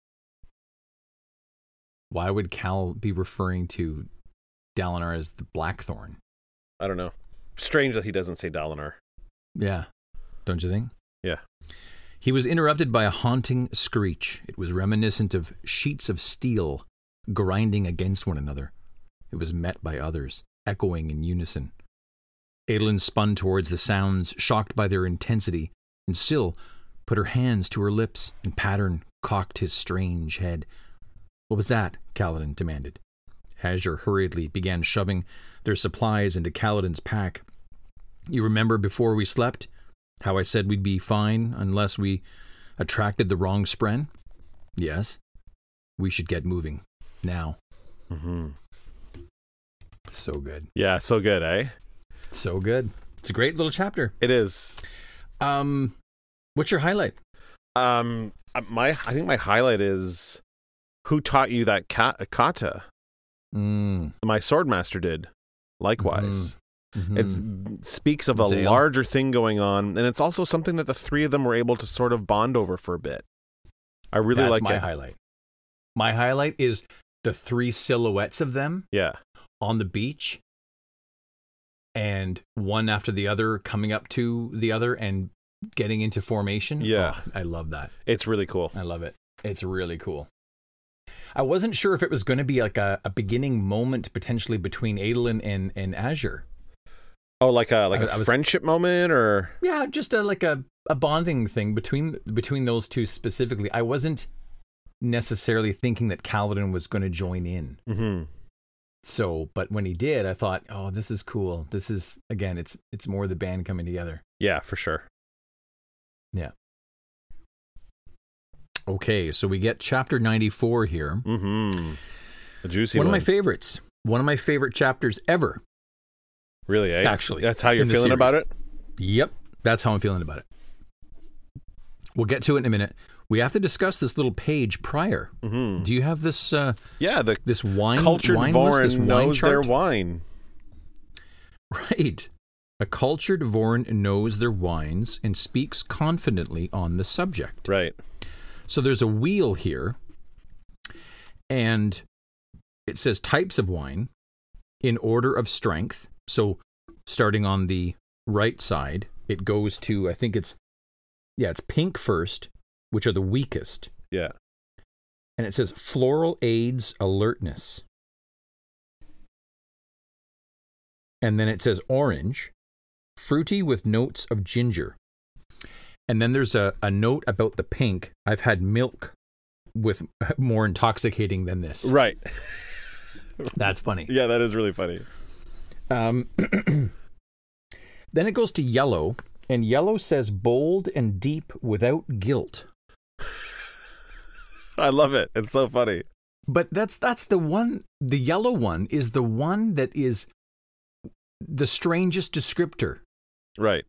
Why would Cal be referring to Dalinar as the Blackthorn? I don't know. Strange that he doesn't say Dalinar. Yeah. Don't you think? Yeah. He was interrupted by a haunting screech. It was reminiscent of sheets of steel grinding against one another. It was met by others, echoing in unison. Adolin spun towards the sounds, shocked by their intensity, and Syl put her hands to her lips, and Pattern cocked his strange head. What was that? Kaladin demanded. Azure hurriedly began shoving their supplies into Kaladin's pack. You remember before we slept how I said we'd be fine unless we attracted the wrong Spren? Yes. We should get moving. Now. Mm-hmm. So good. Yeah, so good, eh? So good. It's a great little chapter. It is. What's your highlight? I think my highlight is who taught you that kata? My swordmaster did. Likewise. Mm-hmm. It speaks of a Zale. larger thing going on, and it's also something that the three of them were able to sort of bond over for a bit. I really like my it. highlight. My highlight is the three silhouettes of them Yeah. on the beach, and one after the other coming up to the other and getting into formation. Yeah. Oh, I love that. It's really cool. I love it. It's really cool. I wasn't sure if it was going to be like a beginning moment potentially between Adolin and Azure. Oh, like a friendship moment, or Yeah, just a bonding thing between those two specifically. I wasn't necessarily thinking that Kaladin was going to join in. Mm-hmm. So, but when he did, I thought, oh, this is cool. This is, again, it's more the band coming together. Yeah, for sure. Yeah. Okay, so we get chapter 94 here. Mm-hmm. A juicy One one. of my favorites. One of my favorite chapters ever. Really, eh? Actually, That's how you're in the feeling about series. it? Yep, that's how I'm feeling about it. We'll get to it in a minute. We have to discuss this little page prior. Mm-hmm. Do you have this? The this wine cultured wine list, this Vorin wine knows their chart? wine. Right. A cultured Vorin knows their wines and speaks confidently on the subject. Right. So there's a wheel here, and it says types of wine in order of strength. So starting on the right side, it goes to, I think it's pink first, which are the weakest. Yeah. And it says floral aids alertness. And then it says orange, fruity with notes of ginger. And then there's a note about the pink. I've had milk with more intoxicating than this. Right. That's funny. Yeah, that is really funny. Then it goes to yellow, and yellow says bold and deep without guilt. I love it. It's so funny. But that's the one. The yellow one is the one that is the strangest descriptor. Right.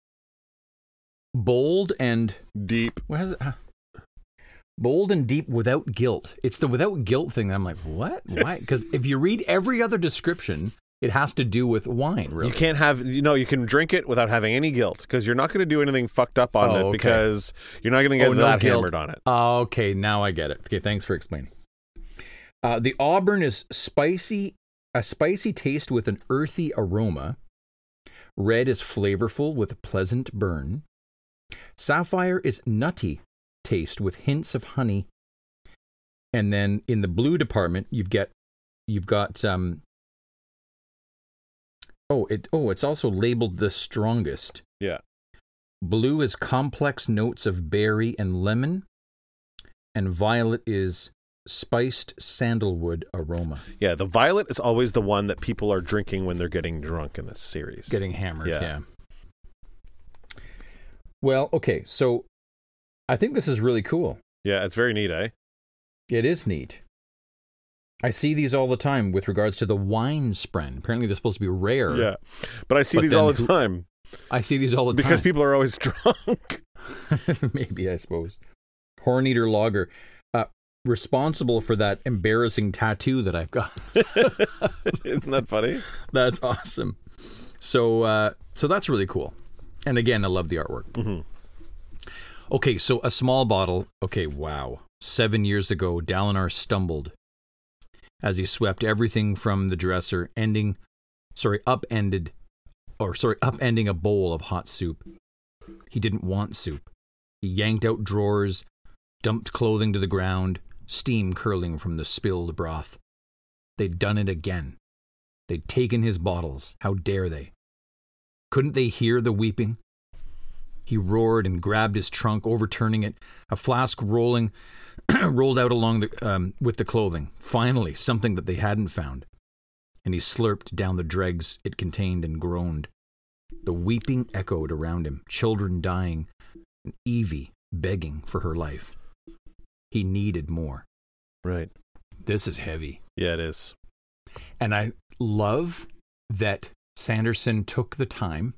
Bold and Deep. what is it? Bold and deep without guilt. It's the without guilt thing that I'm like, what? Why? Because if you read every other description, it has to do with wine, really. You can't have, you can drink it without having any guilt, because you're not going to do anything fucked up on it, okay. because you're not going to get that guilt. hammered on it. Okay, now I get it. Okay, thanks for explaining. The Auburn is spicy, a spicy taste with an earthy aroma. Red is flavorful with a pleasant burn. Sapphire is nutty taste with hints of honey. And then in the blue department, you've got it's also labeled the strongest. Yeah. Blue is complex notes of berry and lemon, and violet is spiced sandalwood aroma. Yeah, the violet is always the one that people are drinking when they're getting drunk in this series. Getting hammered, Yeah. Well, okay, so I think this is really cool. Yeah, it's very neat, eh? It is neat. I see these all the time with regards to the wine spren. Apparently they're supposed to be rare. Yeah. But I see But these then all the time. I see these all the Because time. people are always drunk. Maybe, I suppose. Horneater Lager. Responsible for that embarrassing tattoo that I've got. Isn't that funny? That's awesome. So that's really cool. And again, I love the artwork. Mm-hmm. Okay, so a small bottle. Okay, wow. 7 years ago, Dalinar stumbled as he swept everything from the dresser, upending a bowl of hot soup. He didn't want soup. He yanked out drawers, dumped clothing to the ground, steam curling from the spilled broth. They'd done it again. They'd taken his bottles. How dare they? Couldn't they hear the weeping? He roared and grabbed his trunk, overturning it. A flask rolled out along with the clothing. Finally, something that they hadn't found. And he slurped down the dregs it contained and groaned. The weeping echoed around him, children dying, and Evie begging for her life. He needed more. Right. This is heavy. Yeah, it is. And I love that Sanderson took the time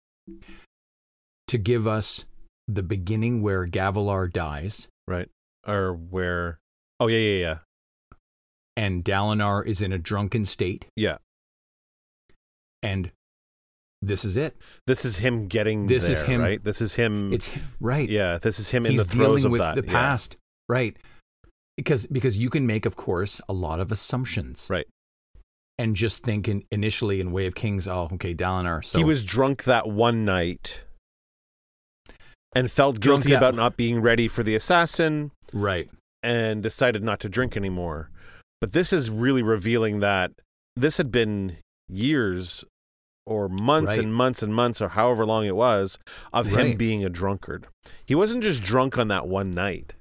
to give us the beginning where Gavilar dies. Right. Or where... Oh, yeah. And Dalinar is in a drunken state. Yeah. And this is it. This is him getting this there, is him, right? This is him... It's right. Yeah, this is him in He's the throes dealing of with that. the past. Right. Because you can make, of course, a lot of assumptions. Right. And just think initially in Way of Kings, oh, okay, Dalinar. So he was drunk that one night and felt guilty about not being ready for the assassin. Right. And decided not to drink anymore. But this is really revealing that this had been years or months and months and months or however long it was of him being a drunkard. He wasn't just drunk on that one night.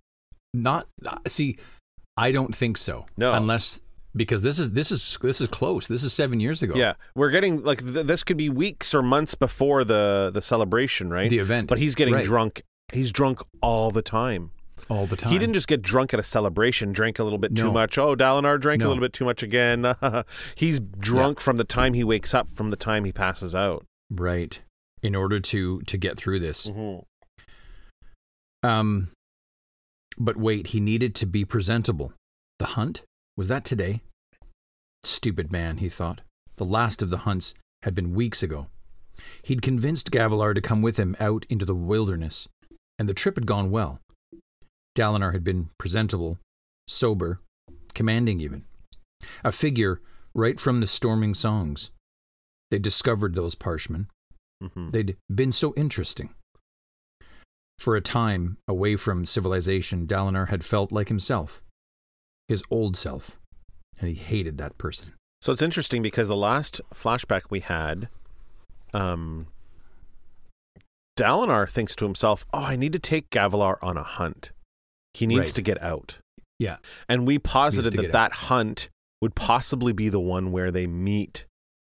I don't think so. No. Unless... Because this is close. This is 7 years ago. Yeah, we're getting like this could be weeks or months before the celebration, right? The event. But he's getting drunk. He's drunk all the time. All the time. He didn't just get drunk at a celebration, drank a little bit too much. Oh, Dalinar drank a little bit too much again. He's drunk from the time he wakes up, from the time he passes out. Right. In order to get through this. Mm-hmm. But wait, he needed to be presentable. The hunt? Was that today? Stupid man, he thought. The last of the hunts had been weeks ago. He'd convinced Gavilar to come with him out into the wilderness, and the trip had gone well. Dalinar had been presentable, sober, commanding even. A figure right from the storming songs. They discovered those Parshmen. Mm-hmm. They'd been so interesting. For a time, away from civilization, Dalinar had felt like himself. His old self, and he hated that person. So it's interesting because the last flashback we had, Dalinar thinks to himself, oh, I need to take Gavilar on a hunt. He needs to get out. Yeah. And we posited that hunt would possibly be the one where they meet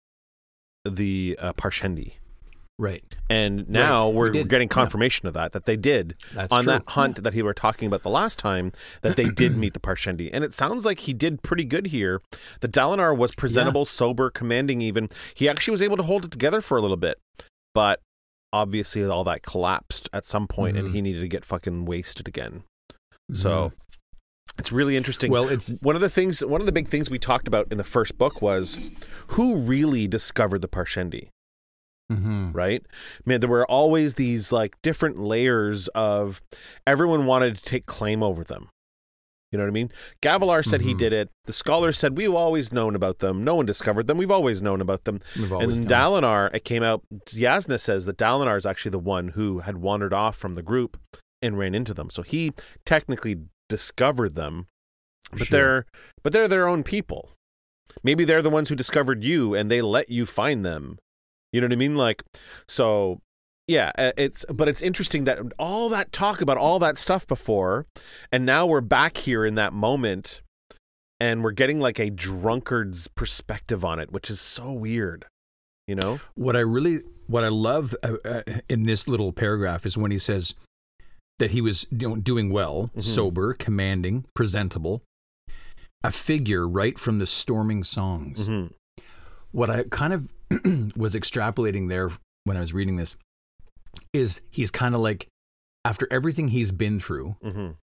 the Parshendi. Right. And now we're getting confirmation of that they did. That's on true. that hunt that he were talking about the last time, that they did meet the Parshendi. And it sounds like he did pretty good here. That Dalinar was presentable, sober, commanding even. He actually was able to hold it together for a little bit. But obviously all that collapsed at some point and he needed to get fucking wasted again. So it's really interesting. Well, it's one of the big things we talked about in the first book was who really discovered the Parshendi. Mm-hmm. Right? Man, there were always these like different layers of everyone wanted to take claim over them. You know what I mean? Gavilar said he did it. The scholars said, we've always known about them. No one discovered them. We've always known about them. And in Dalinar, it came out, Yasna says that Dalinar is actually the one who had wandered off from the group and ran into them. So he technically discovered them, but they're their own people. Maybe they're the ones who discovered you and they let you find them. You know what I mean? Like, so yeah, it's interesting that all that talk about all that stuff before, and now we're back here in that moment and we're getting like a drunkard's perspective on it, which is so weird, you know? What I love in this little paragraph is when he says that he was doing well, sober, commanding, presentable, a figure right from the storming songs. Mm-hmm. What I kind of was extrapolating there when I was reading this is he's kind of like, after everything he's been through,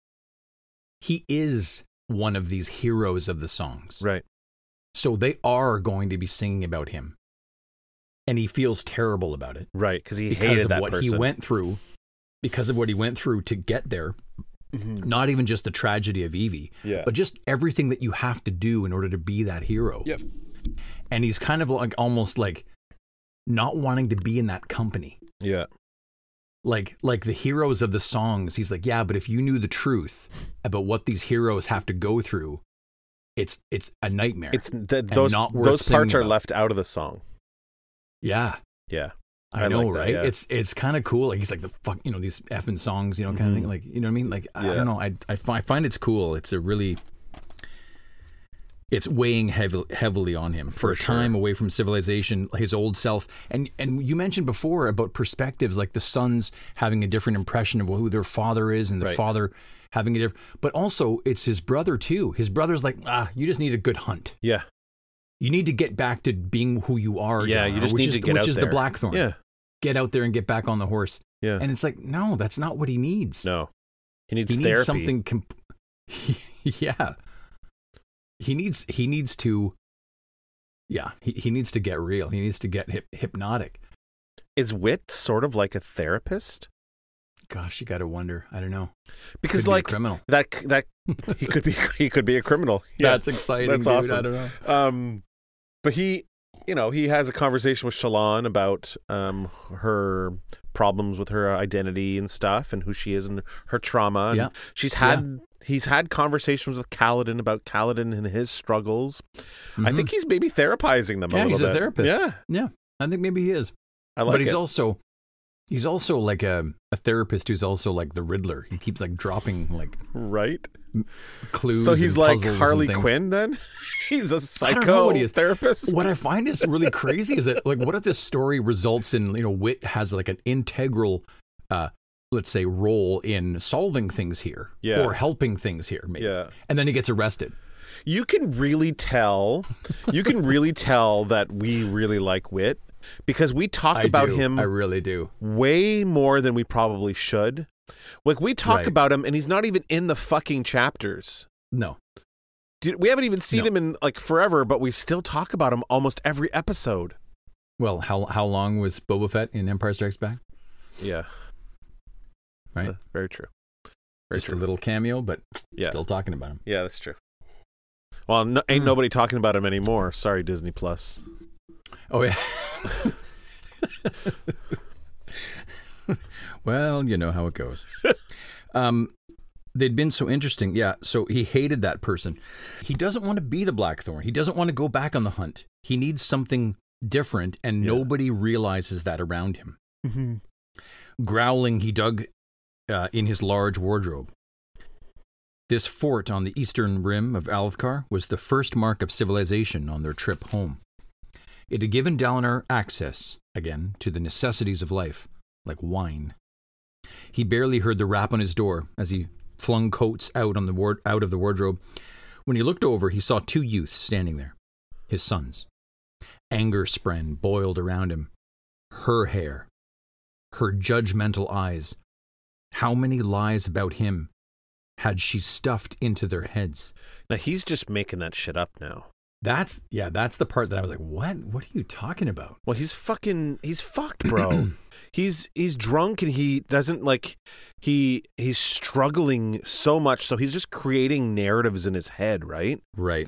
he is one of these heroes of the songs. Right. So they are going to be singing about him. And he feels terrible about it. Right, because he hated that what person. he went through, because of what he went through to get there. Not even just the tragedy of Evie, but just everything that you have to do in order to be that hero. Yep. And he's kind of like almost like not wanting to be in that company. Yeah. Like the heroes of the songs. He's like, yeah, but if you knew the truth about what these heroes have to go through, it's a nightmare. It's those parts are left out of the song. Yeah. Yeah. I know, like that, right? yeah. It's kind of cool. Like he's like the fuck, these effing songs, kind of thing. Like, you know what I mean? Like, I don't know. I find it's cool. It's weighing heavily on him for a time away from civilization, his old self. And you mentioned before about perspectives, like the sons having a different impression of who their father is, and the father having a different. But also, it's his brother too. His brother's like, you just need a good hunt. Yeah. You need to get back to being who you are. Yeah, you just need to get out there. Which is the Blackthorn. Yeah. Get out there and get back on the horse. Yeah. And it's like, no, that's not what he needs. No. He needs therapy. Needs something. Yeah. He needs to. Yeah. He needs to get real. He needs to get hypnotic. Is Wit sort of like a therapist? Gosh, you got to wonder. I don't know. Because could like be a criminal. that he could be a criminal. Yeah. That's exciting. That's dude. awesome. I don't know. But he has a conversation with Shallan about her problems with her identity and stuff, and who she is and her trauma. Yeah. And he's had conversations with Kaladin about Kaladin and his struggles. Mm-hmm. I think he's maybe therapizing them a little bit. Yeah, he's a therapist. Yeah. Yeah. I think maybe he is. I like but it. He's also like a therapist who's also like the Riddler. He keeps like dropping like right clues. So he's and like puzzles Harley and things. Quinn then? He's a I don't know what he is. psychotherapist. What I find is really crazy is that like what if this story results in Wit has like an integral let's say role in solving things here or helping things here maybe. Yeah. And then he gets arrested. You can really tell that we really like Wit because we talk about him. I really do. Way more than we probably should. Like we talk about him and he's not even in the fucking chapters. No. We haven't even seen him in like forever, but we still talk about him almost every episode. Well, how long was Boba Fett in Empire Strikes Back? Yeah. Right? Very true. Just a little cameo, but still talking about him. Yeah, that's true. Well, ain't nobody talking about him anymore. Sorry, Disney Plus. Oh, yeah. Well, you know how it goes. They'd been so interesting. Yeah, so he hated that person. He doesn't want to be the Blackthorn. He doesn't want to go back on the hunt. He needs something different, and nobody realizes that around him. Mm-hmm. Growling, he dug in his large wardrobe. This fort on the eastern rim of Alethkar was the first mark of civilization on their trip home. It had given Dalinar access, again, to the necessities of life, like wine. He barely heard the rap on his door as he flung coats out of the wardrobe. When he looked over, he saw two youths standing there, his sons. Anger spren boiled around him. Her hair, her judgmental eyes. How many lies about him had she stuffed into their heads? Now he's just making that shit up now. That's the part that I was like, what are you talking about? Well, he's fucked, bro. He's drunk and he doesn't like, he's struggling so much. So he's just creating narratives in his head, right? Right.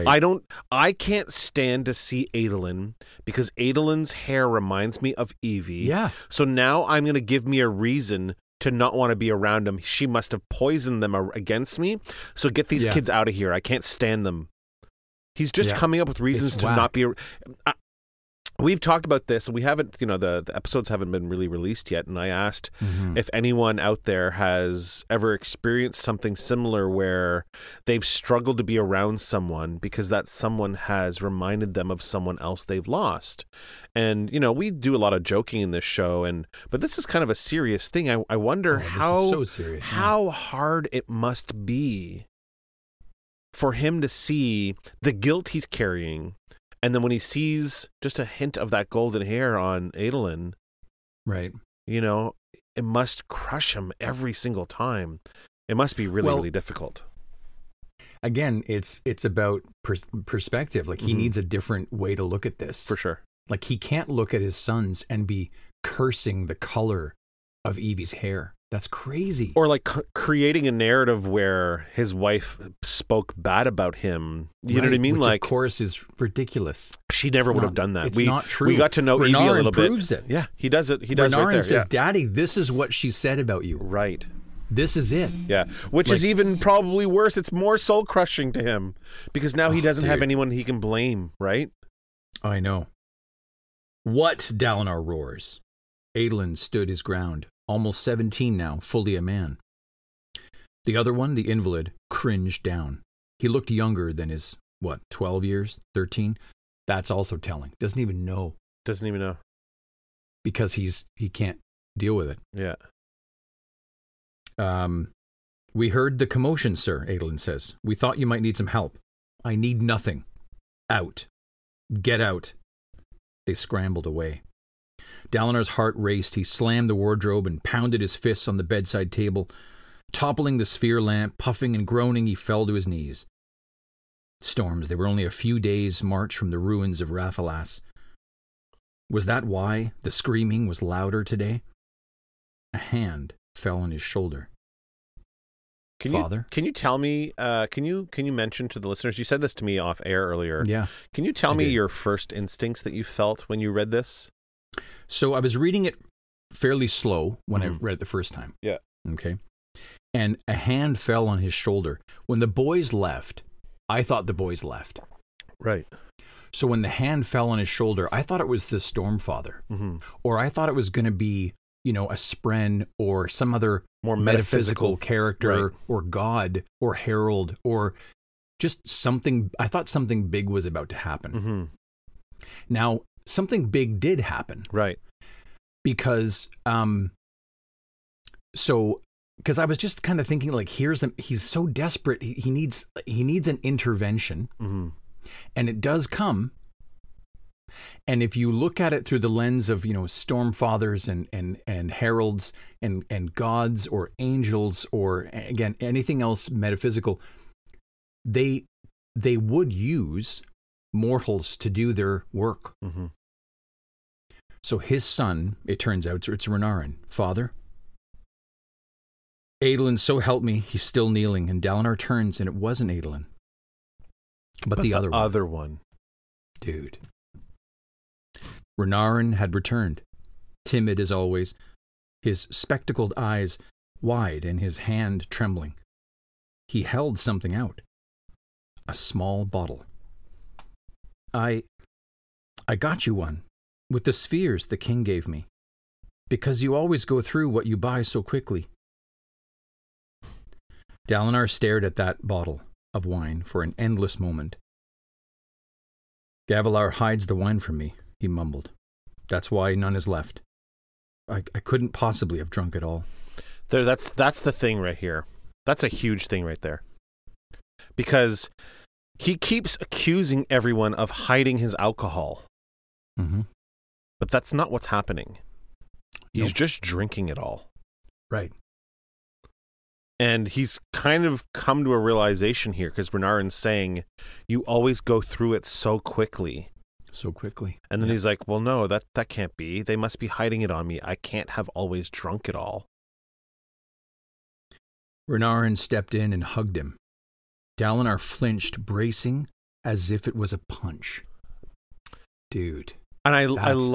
I can't stand to see Adolin because Adolin's hair reminds me of Evie. Yeah. So now I'm going to give me a reason to not want to be around him. She must have poisoned them against me. So get these kids out of here. I can't stand them. He's just coming up with reasons to not be. We've talked about this, and we haven't, the episodes haven't been really released yet. And I asked if anyone out there has ever experienced something similar where they've struggled to be around someone because that someone has reminded them of someone else they've lost. And, we do a lot of joking in this show, but this is kind of a serious thing. I wonder so serious, how hard it must be for him to see the guilt he's carrying. And then when he sees just a hint of that golden hair on Adolin, right? It must crush him every single time. It must be really, really difficult. Again, it's about perspective. Like he needs a different way to look at this. For sure. Like he can't look at his sons and be cursing the color of Evie's hair. That's crazy. Or like creating a narrative where his wife spoke bad about him. You know what I mean? Which like, of course, is ridiculous. She never would have done that. It's not true. We got to know Evie a little bit. Proves it. Yeah, he does it. He does Renarin right there. says, "Daddy, this is what she said about you. Right. This is it." Yeah, which is even probably worse. It's more soul crushing to him because now he doesn't have anyone he can blame. Right. I know. What? Dalinar roars. Adolin stood his ground. Almost 17 now, fully a man. The other one, the invalid, cringed down. He looked younger than his, 12 years, 13? That's also telling. Doesn't even know. Because he can't deal with it. Yeah. We heard the commotion, sir, Adolin says. We thought you might need some help. I need nothing. Out. Get out. They scrambled away. Dalinar's heart raced. He slammed the wardrobe and pounded his fists on the bedside table. Toppling the sphere lamp, puffing and groaning, he fell to his knees. Storms, they were only a few days' march from the ruins of Rathalas. Was that why the screaming was louder today? A hand fell on his shoulder. Father? Can you tell me, can you mention to the listeners, you said this to me off air earlier. Yeah. Can you tell me your first instincts that you felt when you read this? So I was reading it fairly slow when I read it the first time. Yeah. Okay. And a hand fell on his shoulder. When the boys left, I thought the boys left. Right. So when the hand fell on his shoulder, I thought it was the Stormfather. Mm-hmm. Or I thought it was going to be, a Spren or some other more metaphysical character, right, or God or Herald, or just something. I thought something big was about to happen. Mm-hmm. Now, something big did happen. Right. Because, because I was just kind of thinking, like, he's so desperate. He needs an intervention. Mm-hmm. And it does come. And if you look at it through the lens of, Stormfathers and heralds and gods or angels or, again, anything else metaphysical, they would use mortals to do their work. Mm-hmm. So his son, it turns out, it's Renarin. Father? Adolin, so help me, he's still kneeling. And Dalinar turns, and it wasn't Adolin. But the other one. Dude. Renarin had returned, timid as always, his spectacled eyes wide and his hand trembling. He held something out. A small bottle. I got you one, with the spheres the king gave me, because you always go through what you buy so quickly. Dalinar stared at that bottle of wine for an endless moment. Gavilar hides the wine from me, he mumbled. That's why none is left. I couldn't possibly have drunk it all. That's the thing right here. That's a huge thing right there. Because he keeps accusing everyone of hiding his alcohol. Mm-hmm. But that's not what's happening. He's just drinking it all. Right. And he's kind of come to a realization here, because Renarin's saying, you always go through it so quickly. So quickly. And then he's like, well, no, that can't be. They must be hiding it on me. I can't have always drunk it all. Renarin stepped in and hugged him. Dalinar flinched, bracing as if it was a punch. Dude. And I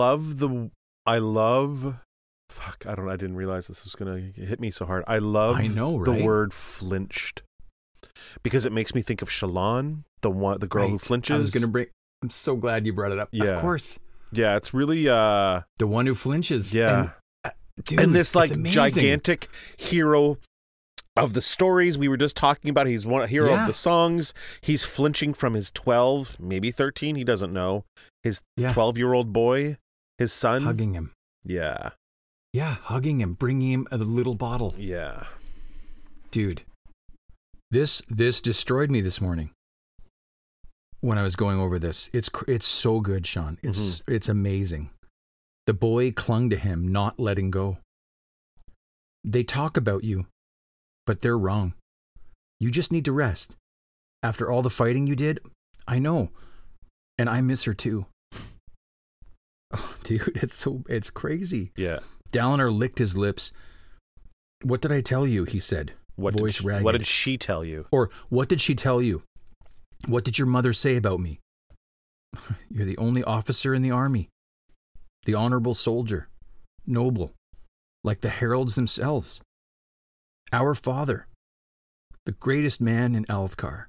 didn't realize this was going to hit me so hard. I love the word flinched, because it makes me think of Shallan, the girl who flinches. I'm so glad you brought it up. Yeah. Of course. Yeah, it's really the one who flinches. Yeah. And this gigantic hero of the stories we were just talking about. He's one hero of the songs. He's flinching from his 12, maybe 13, he doesn't know. His 12-year-old boy, his son. Hugging him. Yeah. Yeah, hugging him, bringing him a little bottle. Yeah. Dude, this destroyed me this morning when I was going over this. It's so good, Sean. It's amazing. The boy clung to him, not letting go. They talk about you, but they're wrong. You just need to rest. After all the fighting you did, I know. And I miss her too. Oh, dude, it's crazy. Yeah. Dalinar licked his lips. What did I tell you? He said. What did she tell you? Or what did she tell you? What did your mother say about me? You're the only officer in the army. The honorable soldier. Noble. Like the heralds themselves. Our father. The greatest man in Alethkar.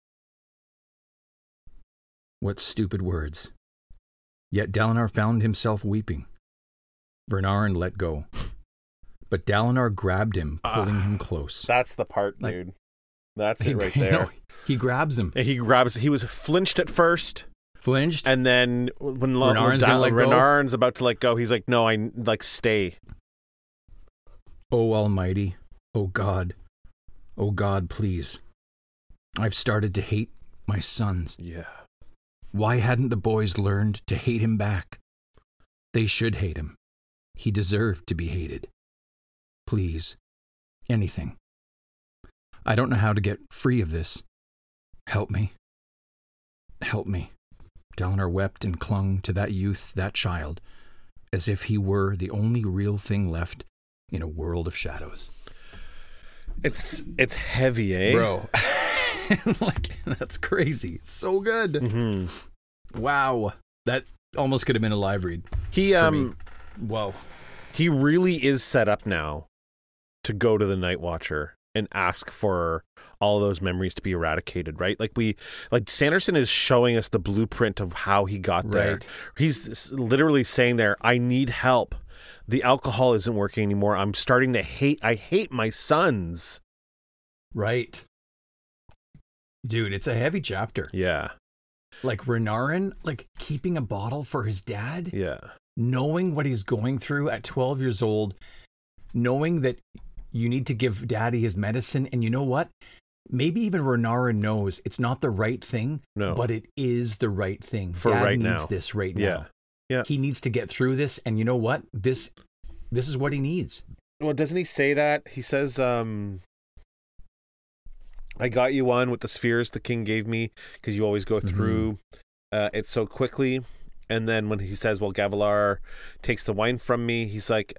What stupid words. Yet Dalinar found himself weeping. Renarin let go. But Dalinar grabbed him, pulling him close. That's the part, dude. That's it right there. He grabs him. He was flinched at first. Flinched? And then when Renarin's about to let go, he's like, no, stay. Oh, Almighty. Oh, God. Oh God, please. I've started to hate my sons. Yeah. Why hadn't the boys learned to hate him back? They should hate him. He deserved to be hated. Please. Anything. I don't know how to get free of this. Help me. Help me. Dalinar wept and clung to that youth, that child, as if he were the only real thing left in a world of shadows. It's heavy, eh? Bro. Like, that's crazy. It's so good. Mm-hmm. Wow. That almost could have been a live read. Whoa. He really is set up now to go to the Night Watcher and ask for all those memories to be eradicated, right? Like Sanderson is showing us the blueprint of how he got there. Right. He's literally saying there, I need help. The alcohol isn't working anymore. I'm starting to I hate my sons. Right. Dude, it's a heavy chapter. Yeah. Like Renarin, like keeping a bottle for his dad. Yeah. Knowing what he's going through at 12 years old. Knowing that you need to give daddy his medicine. And you know what? Maybe even Renarin knows it's not the right thing. No. But it is the right thing. For Dad right needs now. this right now. Yeah. Yeah. He needs to get through this. And you know what? This is what he needs. Well, doesn't he say that? He says, I got you one with the spheres the king gave me because you always go through it so quickly. And then when he says, well, Gavilar takes the wine from me, he's like,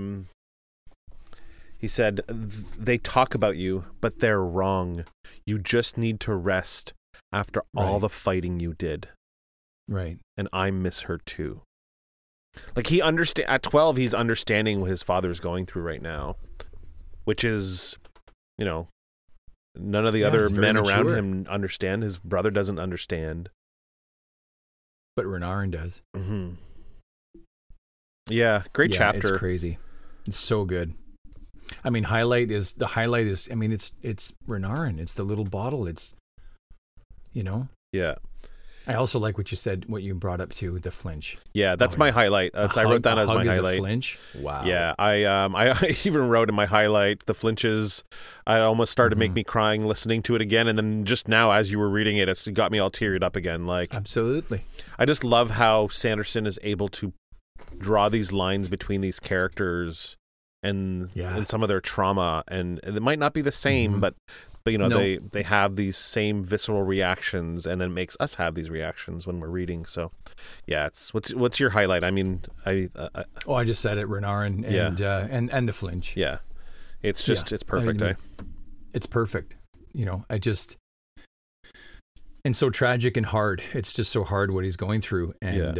he said, they talk about you, but they're wrong. You just need to rest after all the fighting you did. Right. And I miss her too. Like at 12, he's understanding what his father's going through right now, which is, none of the other men around him understand. His brother doesn't understand. But Renarin does. Mm-hmm. Yeah, great chapter. It's crazy. It's so good. I mean, the highlight is, it's Renarin. It's the little bottle. It's, Yeah. I also like what you said, what you brought up too, the flinch. Yeah, that's my highlight. I wrote that as my highlight. A flinch? Wow. Yeah, I even wrote in my highlight the flinches. I almost started to make me crying listening to it again, and then just now as you were reading it, it got me all teared up again. Like, absolutely. I just love how Sanderson is able to draw these lines between these characters and some of their trauma, and it might not be the same, but they have these same visceral reactions, and then it makes us have these reactions when we're reading. So, yeah, it's what's your highlight? I mean, I just said it, Renarin, and the flinch. Yeah, it's just it's perfect. It's perfect. And so tragic and hard. It's just so hard what he's going through, and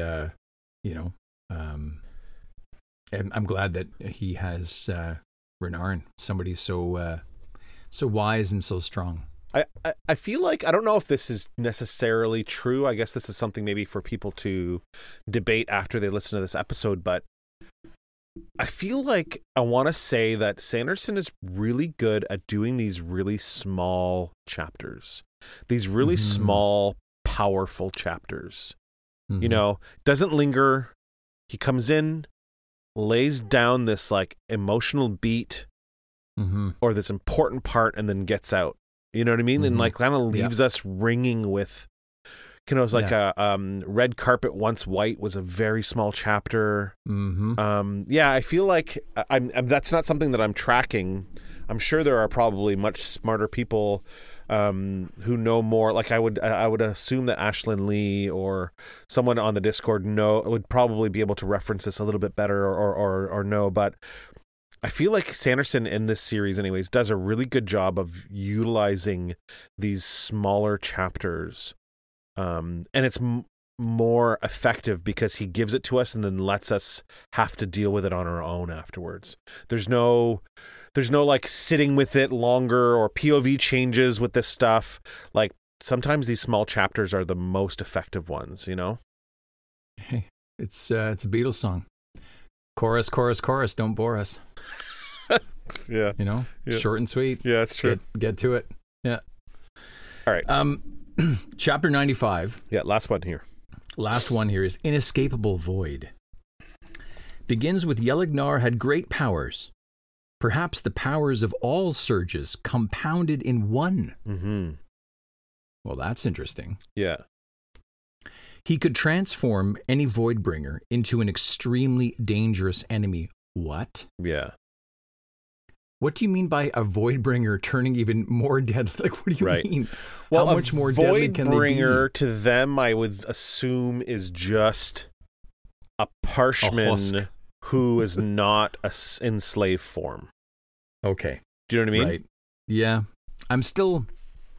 and I'm glad that he has Renarin, somebody so wise and so strong. I feel like, I don't know if this is necessarily true. I guess this is something maybe for people to debate after they listen to this episode, but I feel like I want to say that Sanderson is really good at doing these really small chapters, these really small, powerful chapters. Doesn't linger. He comes in, lays down this like emotional beat or this important part, and then gets out. You know what I mean? And like kind of leaves us ringing with, it's like a Red Carpet Once White was a very small chapter. I feel like that's not something that I'm tracking. I'm sure there are probably much smarter people who know more. Like I would assume that Ashlyn Lee or someone on the Discord would probably be able to reference this a little bit better or know. But I feel like Sanderson in this series anyways does a really good job of utilizing these smaller chapters. And it's more effective because he gives it to us and then lets us have to deal with it on our own afterwards. There's no like sitting with it longer or POV changes with this stuff. Like sometimes these small chapters are the most effective ones, Hey, it's a Beatles song. Chorus, chorus, chorus, don't bore us. Yeah. Short and sweet. Yeah, that's true. Get to it. Yeah. All right. Chapter 95. Yeah, last one here. Last one here is Inescapable Void. Begins with Yelignar had great powers. Perhaps the powers of all surges compounded in one. Mm-hmm. Well, that's interesting. Yeah. He could transform any Voidbringer into an extremely dangerous enemy. What? Yeah. What do you mean by a Voidbringer turning even more deadly? Like, what do you mean? Well, how much more deadly can they be? Voidbringer to them, I would assume, is just a parshman who is not in slave form. Okay. Do you know what I mean? Right. Yeah. I'm still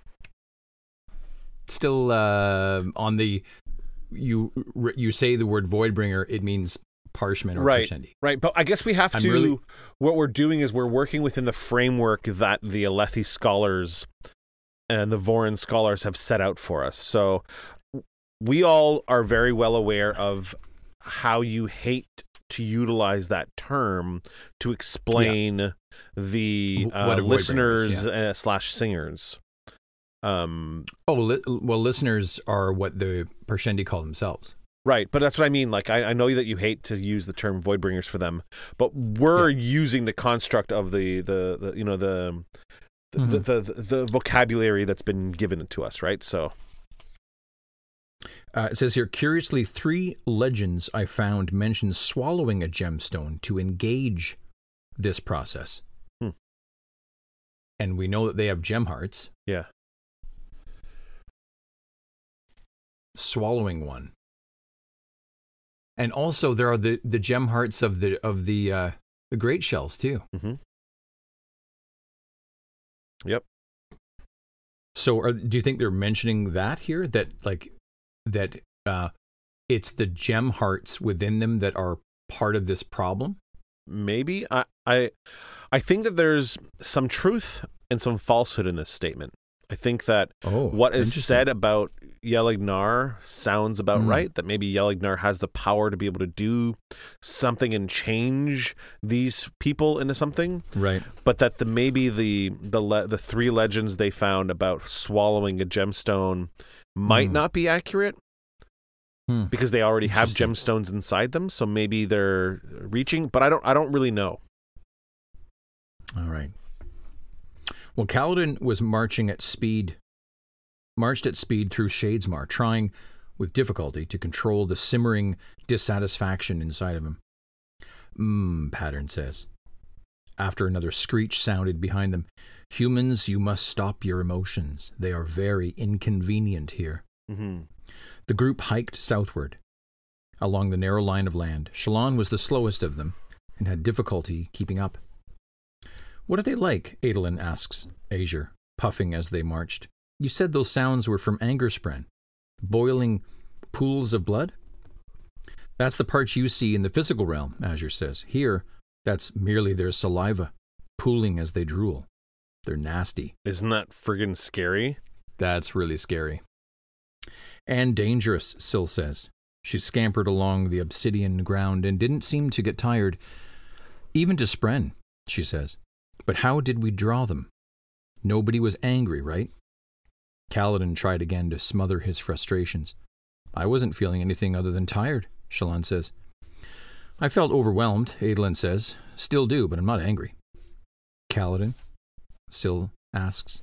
on the you say the word Voidbringer, it means parshman or Parshendi. Right, but I guess we have to. What we're doing is we're working within the framework that the Alethi scholars and the Vorin scholars have set out for us. So we all are very well aware of how you hate to utilize that term to explain the listeners / singers. Listeners are what the Parshendi call themselves. Right, but that's what I mean. Like, I know that you hate to use the term Voidbringers for them, but we're using the construct of the vocabulary that's been given to us, right? So it says here, curiously, 3 legends I found mention swallowing a gemstone to engage this process. And we know that they have gem hearts. Yeah. Swallowing one. And also there are the gem hearts of the great shells too. Mm-hmm. Yep. So do you think they're mentioning that here? That it's the gem hearts within them that are part of this problem? Maybe. I think that there's some truth and some falsehood in this statement. I think that what is said about Yelignar sounds about right, that maybe Yelignar has the power to be able to do something and change these people into something. Right. But that maybe the 3 legends they found about swallowing a gemstone might not be accurate because they already have gemstones inside them, so maybe they're reaching, but I don't really know. All right. Well, Kaladin was marched at speed through Shadesmar, trying with difficulty to control the simmering dissatisfaction inside of him. Pattern says. After another screech sounded behind them, humans, you must stop your emotions. They are very inconvenient here. Mm-hmm. The group hiked southward along the narrow line of land. Shallan was the slowest of them and had difficulty keeping up. What are they like? Adolin asks Azure, puffing as they marched. You said those sounds were from Angerspren. Boiling pools of blood? That's the parts you see in the physical realm, Azure says. Here, that's merely their saliva, pooling as they drool. They're nasty. Isn't that friggin' scary? That's really scary. And dangerous, Syl says. She scampered along the obsidian ground and didn't seem to get tired. Even to Spren, she says. But how did we draw them? Nobody was angry, right? Kaladin tried again to smother his frustrations. I wasn't feeling anything other than tired, Shallan says. I felt overwhelmed, Adolin says. Still do, but I'm not angry. Kaladin? Syl asks.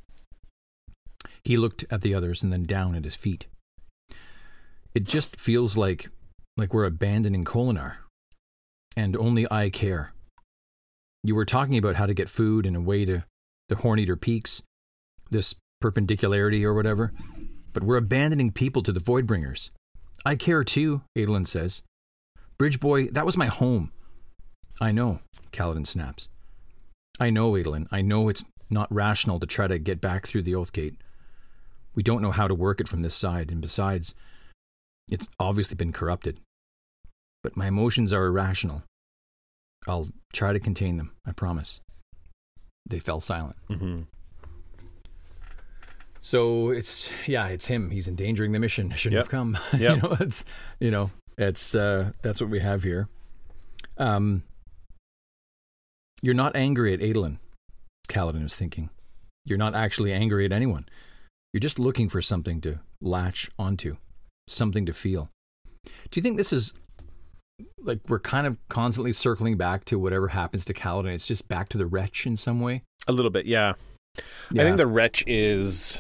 He looked at the others and then down at his feet. It just feels like we're abandoning Kholinar. And only I care. You were talking about how to get food and a way to the Horneater Peaks, this perpendicularity or whatever, but we're abandoning people to the Voidbringers. I care too, Adolin says. Bridgeboy, that was my home. I know, Kaladin snaps. I know, Adolin. I know it's not rational to try to get back through the Oathgate. We don't know how to work it from this side, and besides, it's obviously been corrupted. But my emotions are irrational. I'll try to contain them, I promise. They fell silent. Mm-hmm. So it's him. He's endangering the mission. Shouldn't have come. Yep. That's what we have here. You're not angry at Adolin, Kaladin was thinking. You're not actually angry at anyone. You're just looking for something to latch onto, something to feel. Do you think this is like we're kind of constantly circling back to whatever happens to Kaladin. It's just back to the wretch in some way. A little bit, yeah. I think the wretch is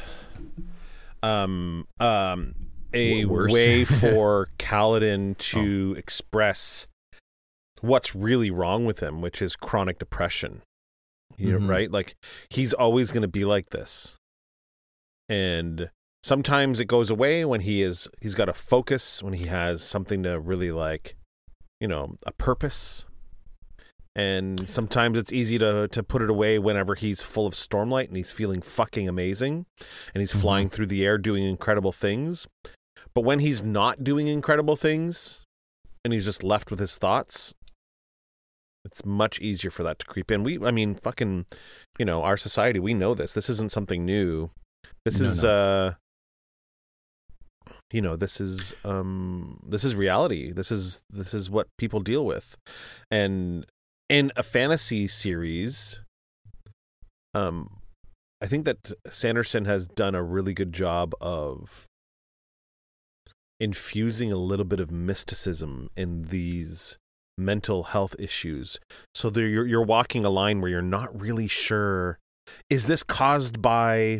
a way for Kaladin to express what's really wrong with him, which is chronic depression. You know, right? Like, he's always going to be like this. And sometimes it goes away when he's got a focus, when he has something to really, like, you know, a purpose. And sometimes it's easy to put it away whenever he's full of Stormlight and he's feeling fucking amazing and he's flying through the air doing incredible things. But when he's not doing incredible things and he's just left with his thoughts, it's much easier for that to creep in. Fucking, you know, our society, we know this. This isn't something new. This is reality. This is what people deal with. And in a fantasy series, I think that Sanderson has done a really good job of infusing a little bit of mysticism in these mental health issues. So you're walking a line where you're not really sure, is this caused by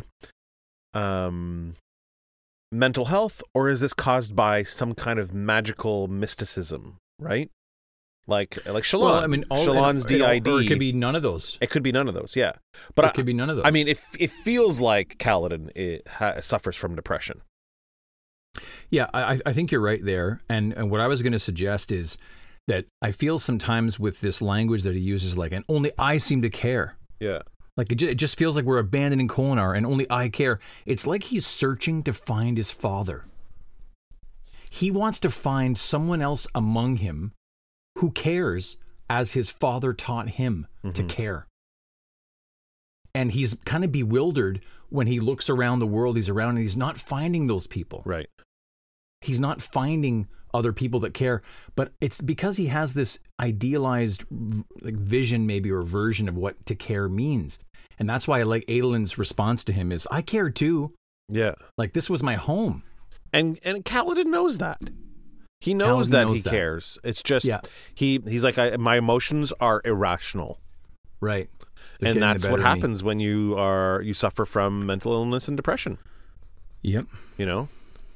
mental health, or is this caused by some kind of magical mysticism, right? Like Shallan. Well, I mean, Shallan's DID. Or it could be none of those. It could be none of those, yeah. But it could be none of those. I mean, it feels like Kaladin suffers from depression. Yeah, I think you're right there. And what I was going to suggest is that I feel sometimes with this language that he uses, like, and only I seem to care. Yeah. Like, it just feels like we're abandoning Kholinar and only I care. It's like he's searching to find his father. He wants to find someone else among him who cares as his father taught him to care. And he's kind of bewildered when he looks around the world he's around and he's not finding those people. Right. He's not finding other people that care, but it's because he has this idealized like vision maybe or version of what to care means. And that's why I like Adolin's response to him is, I care too. Yeah. Like, this was my home. And Kaladin knows that. He knows that he cares. It's just, he's like, my emotions are irrational. Right. And that's what happens when you suffer from mental illness and depression. Yep. You know?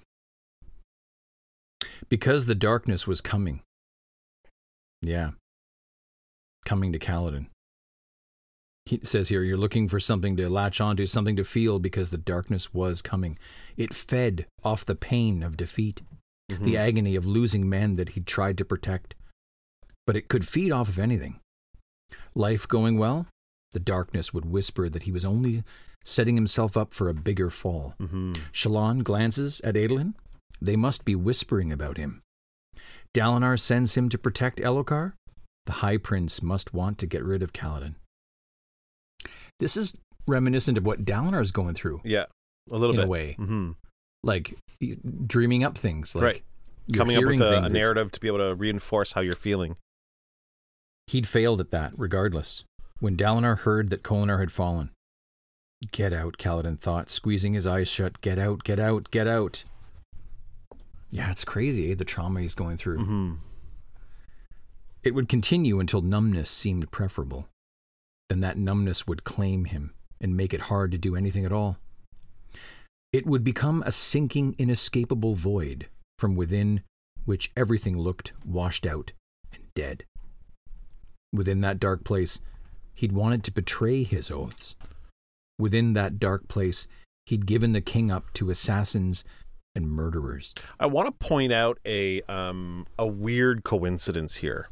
Because the darkness was coming. Yeah. Coming to Kaladin. He says here, you're looking for something to latch onto, something to feel, because the darkness was coming. It fed off the pain of defeat, the agony of losing men that he'd tried to protect. But it could feed off of anything. Life going well, the darkness would whisper that he was only setting himself up for a bigger fall. Shallan glances at Adolin. They must be whispering about him. Dalinar sends him to protect Elhokar. The High Prince must want to get rid of Kaladin. This is reminiscent of what Dalinar's going through. Yeah, a little bit. In a way. Like, dreaming up things. Like, right. Coming up with a narrative to be able to reinforce how you're feeling. He'd failed at that, regardless. When Dalinar heard that Kholinar had fallen. Get out, Kaladin thought, squeezing his eyes shut. Get out, get out, get out. Yeah, it's crazy, the trauma he's going through. It would continue until numbness seemed preferable. Then that numbness would claim him and make it hard to do anything at all. It would become a sinking, inescapable void from within which everything looked washed out and dead. Within that dark place, he'd wanted to betray his oaths. Within that dark place, he'd given the king up to assassins and murderers. I want to point out a weird coincidence here.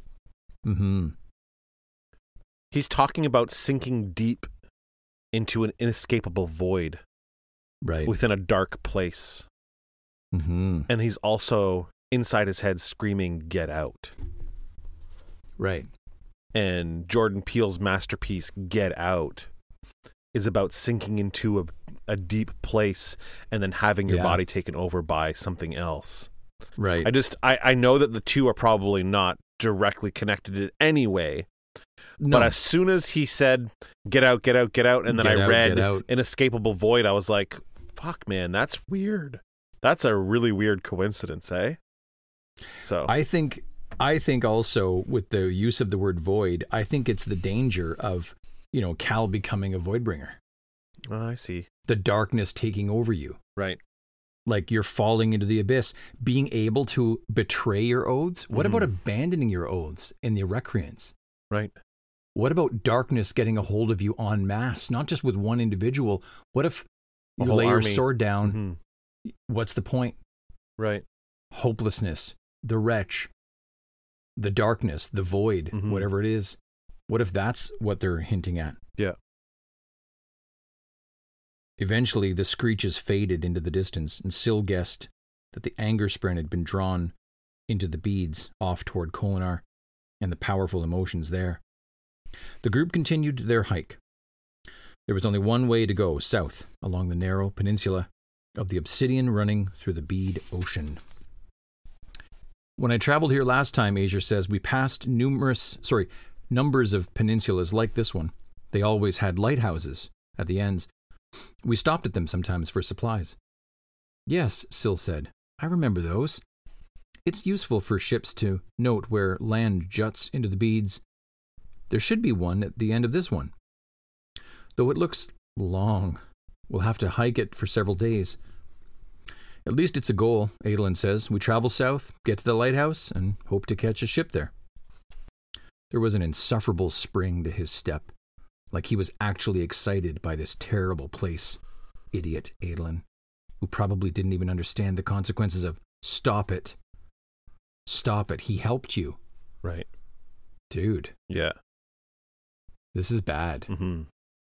He's talking about sinking deep into an inescapable void, right, within a dark place. And he's also inside his head screaming, "Get out!" Right. And Jordan Peele's masterpiece, Get Out, is about sinking into a deep place and then having your body taken over by something else. Right. I know that the two are probably not directly connected in any way. No. But as soon as he said, "Get out, get out, get out," and then I read "Inescapable Void," I was like, fuck, man, that's weird. That's a really weird coincidence, eh? So I think I think also with the use of the word void, I think it's the danger of, Cal becoming a void bringer. Oh, I see. The darkness taking over you. Right. Like you're falling into the abyss. Being able to betray your oaths. What about abandoning your oaths in the Recreants? Right. What about darkness getting a hold of you en masse, not just with one individual? What if A you whole lay your army. sword down? Mhm. What's the point? Right. Hopelessness, the wretch, the darkness, the void, whatever it is. What if that's what they're hinting at? Yeah. Eventually, the screeches faded into the distance, and Syl guessed that the anger sprint had been drawn into the beads off toward Kholinar and the powerful emotions there. The group continued their hike. There was only one way to go, south, along the narrow peninsula of the Obsidian running through the bead ocean. When I traveled here last time, Azier says, we passed numbers of peninsulas like this one. They always had lighthouses at the ends. We stopped at them sometimes for supplies. Yes, Syl said. I remember those. It's useful for ships to note where land juts into the beads. There should be one at the end of this one. Though it looks long. We'll have to hike it for several days. At least it's a goal, Adolin says. We travel south, get to the lighthouse, and hope to catch a ship there. There was an insufferable spring to his step, like he was actually excited by this terrible place. Idiot Adolin, who probably didn't even understand the consequences of stop it. Stop it. He helped you. Right. Dude. Yeah. This is bad. Mm-hmm.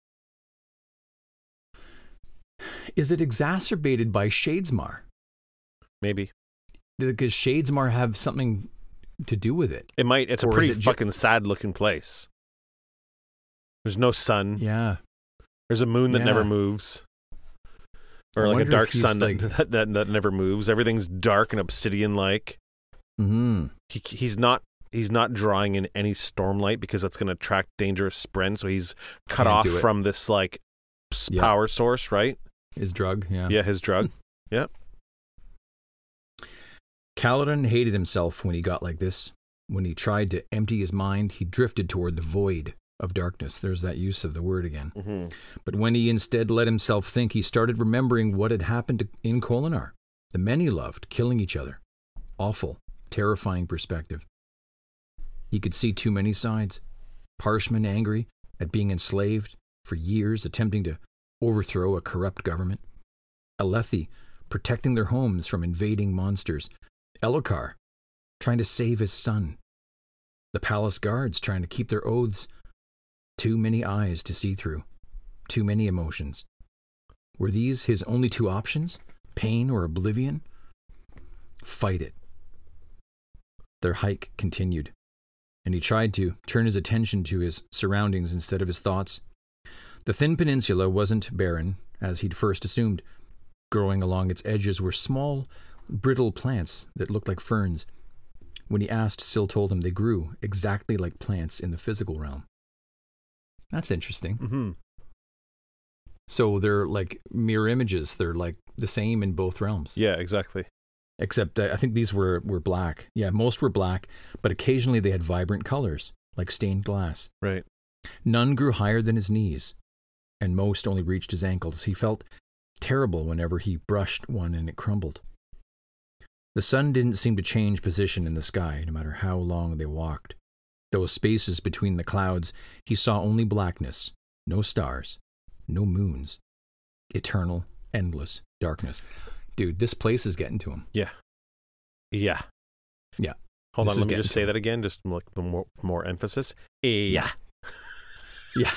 Is it exacerbated by Shadesmar? Maybe. Does Shadesmar have something to do with it? It might. It's a Or pretty is it fucking sad-looking place. There's no sun. Yeah. There's a moon that Yeah. never moves. Or I like a wonder dark if he's sun like- that never moves. Everything's dark and obsidian-like. Mm-hmm. He's not drawing in any stormlight because that's going to attract dangerous spren. So he's cut Can't off do it. from this like Yeah. power source, right? His drug, yeah. Yeah, his drug. Yeah. Kaladin hated himself when he got like this. When he tried to empty his mind, he drifted toward the void of darkness. There's that use of the word again. Mm-hmm. But when he instead let himself think, he started remembering what had happened in Kholinar. The men he loved, killing each other. Awful, terrifying perspective. He could see too many sides. Parshman angry at being enslaved for years, attempting to overthrow a corrupt government. Alethi protecting their homes from invading monsters. Elhokar trying to save his son. The palace guards trying to keep their oaths. Too many eyes to see through. Too many emotions. Were these his only two options? Pain or oblivion? Fight it. Their hike continued, and he tried to turn his attention to his surroundings instead of his thoughts. The thin peninsula wasn't barren, as he'd first assumed. Growing along its edges were small, brittle plants that looked like ferns. When he asked, Syl told him they grew exactly like plants in the physical realm. That's interesting. Mm-hmm. So they're like mirror images. They're like the same in both realms. Yeah, exactly. Except I think these were black. Yeah, most were black, but occasionally they had vibrant colors, like stained glass. Right. None grew higher than his knees, and most only reached his ankles. He felt terrible whenever he brushed one and it crumbled. The sun didn't seem to change position in the sky, no matter how long they walked. Those spaces between the clouds, he saw only blackness, no stars, no moons. Eternal, endless darkness. Dude, this place is getting to him. Yeah. Yeah. Yeah. Hold This on, is let me getting just to say him. that again, just like more emphasis. Yeah. Yeah.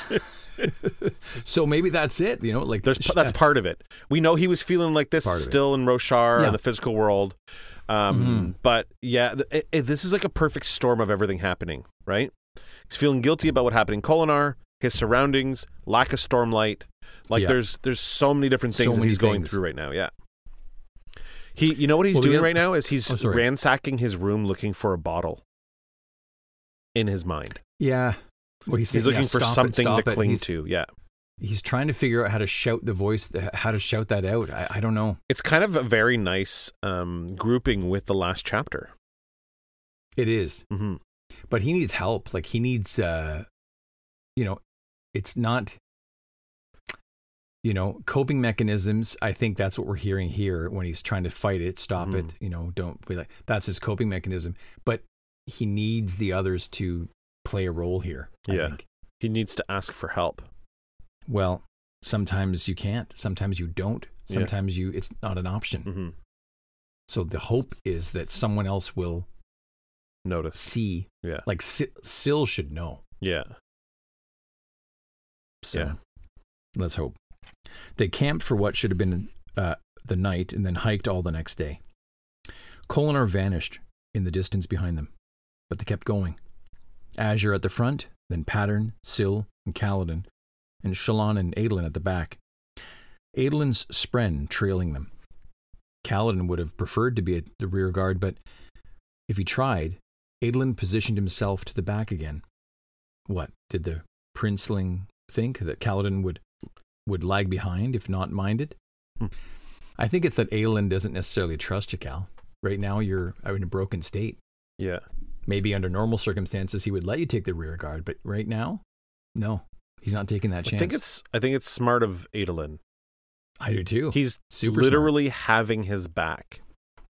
So maybe that's it, like That's part of it. We know he was feeling like this Part of it. still in Roshar Yeah. and the physical world. But yeah, this is like a perfect storm of everything happening, right? He's feeling guilty about what happened in Kholinar, his surroundings, lack of stormlight. Like Yeah. there's so many different So things that many he's going things. through right now. Yeah. You know what he's Well, the doing other- right now is he's sorry. ransacking his room looking for a bottle in his mind. Yeah. Well, He's looking for something to cling to. Yeah. He's trying to figure out how to shout the voice, how to shout that out. I don't know. It's kind of a very nice grouping with the last chapter. It is. Mm-hmm. But he needs help. Like, he needs, it's not, coping mechanisms. I think that's what we're hearing here when he's trying to fight it, stop it, don't be like, that's his coping mechanism. But he needs the others to play a role here. I think. He needs to ask for help. Well, sometimes you can't. Sometimes you don't. Sometimes it's not an option. Mm-hmm. So the hope is that someone else will notice. See. Yeah. Like Syl should know. Yeah. So let's hope. They camped for what should have been the night and then hiked all the next day. Kholinar vanished in the distance behind them, but they kept going. Azure at the front, then Pattern, Syl, and Kaladin, and Shallan and Adolin at the back. Adolin's Spren trailing them. Kaladin would have preferred to be at the rear guard, but if he tried, Adolin positioned himself to the back again. What, did the princeling think that Kaladin would lag behind if not minded? I think it's that Adolin doesn't necessarily trust you, Cal. Right now you're in a broken state. Yeah. Maybe under normal circumstances he would let you take the rear guard, but right now, no. He's not taking that chance. I think it's smart of Adolin. I do too. He's super literally having his back.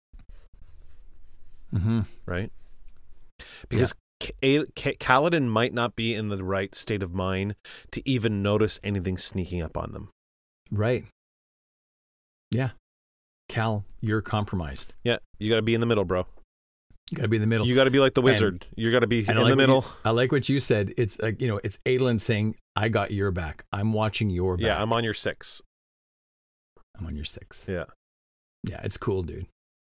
Mm-hmm. Right? Because Kaladin might not be in the right state of mind to even notice anything sneaking up on them. Right. Yeah. Cal, you're compromised. Yeah, you got to be in the middle, bro. You got to be in the middle. You got to be like the wizard. You got to be in the middle. I like what you said. It's like, it's Adolin saying, I got your back. I'm watching your back. Yeah, I'm on your 6. I'm on your 6. Yeah. Yeah, it's cool, dude.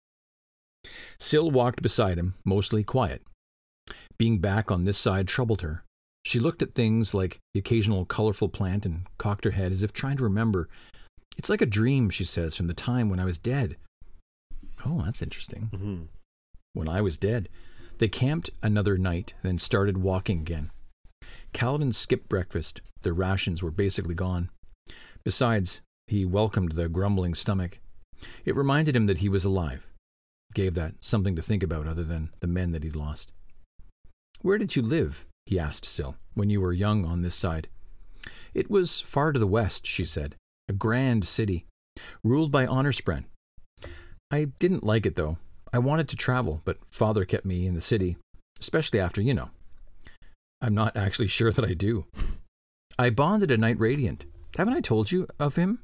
Syl walked beside him, mostly quiet. Being back on this side troubled her. She looked at things like the occasional colorful plant and cocked her head as if trying to remember. It's like a dream, she says, from the time when I was dead. Oh, that's interesting. Mm-hmm. When I was dead. They camped another night, then started walking again. Kaladin skipped breakfast. Their rations were basically gone. Besides, he welcomed the grumbling stomach. It reminded him that he was alive. Gave that something to think about other than the men that he'd lost. Where did you live, he asked Syl, when you were young on this side? It was far to the west, she said. A grand city, ruled by Honorspren. I didn't like it, though. I wanted to travel, but Father kept me in the city, especially after, I'm not actually sure that I do. I bonded a Knight Radiant. Haven't I told you of him?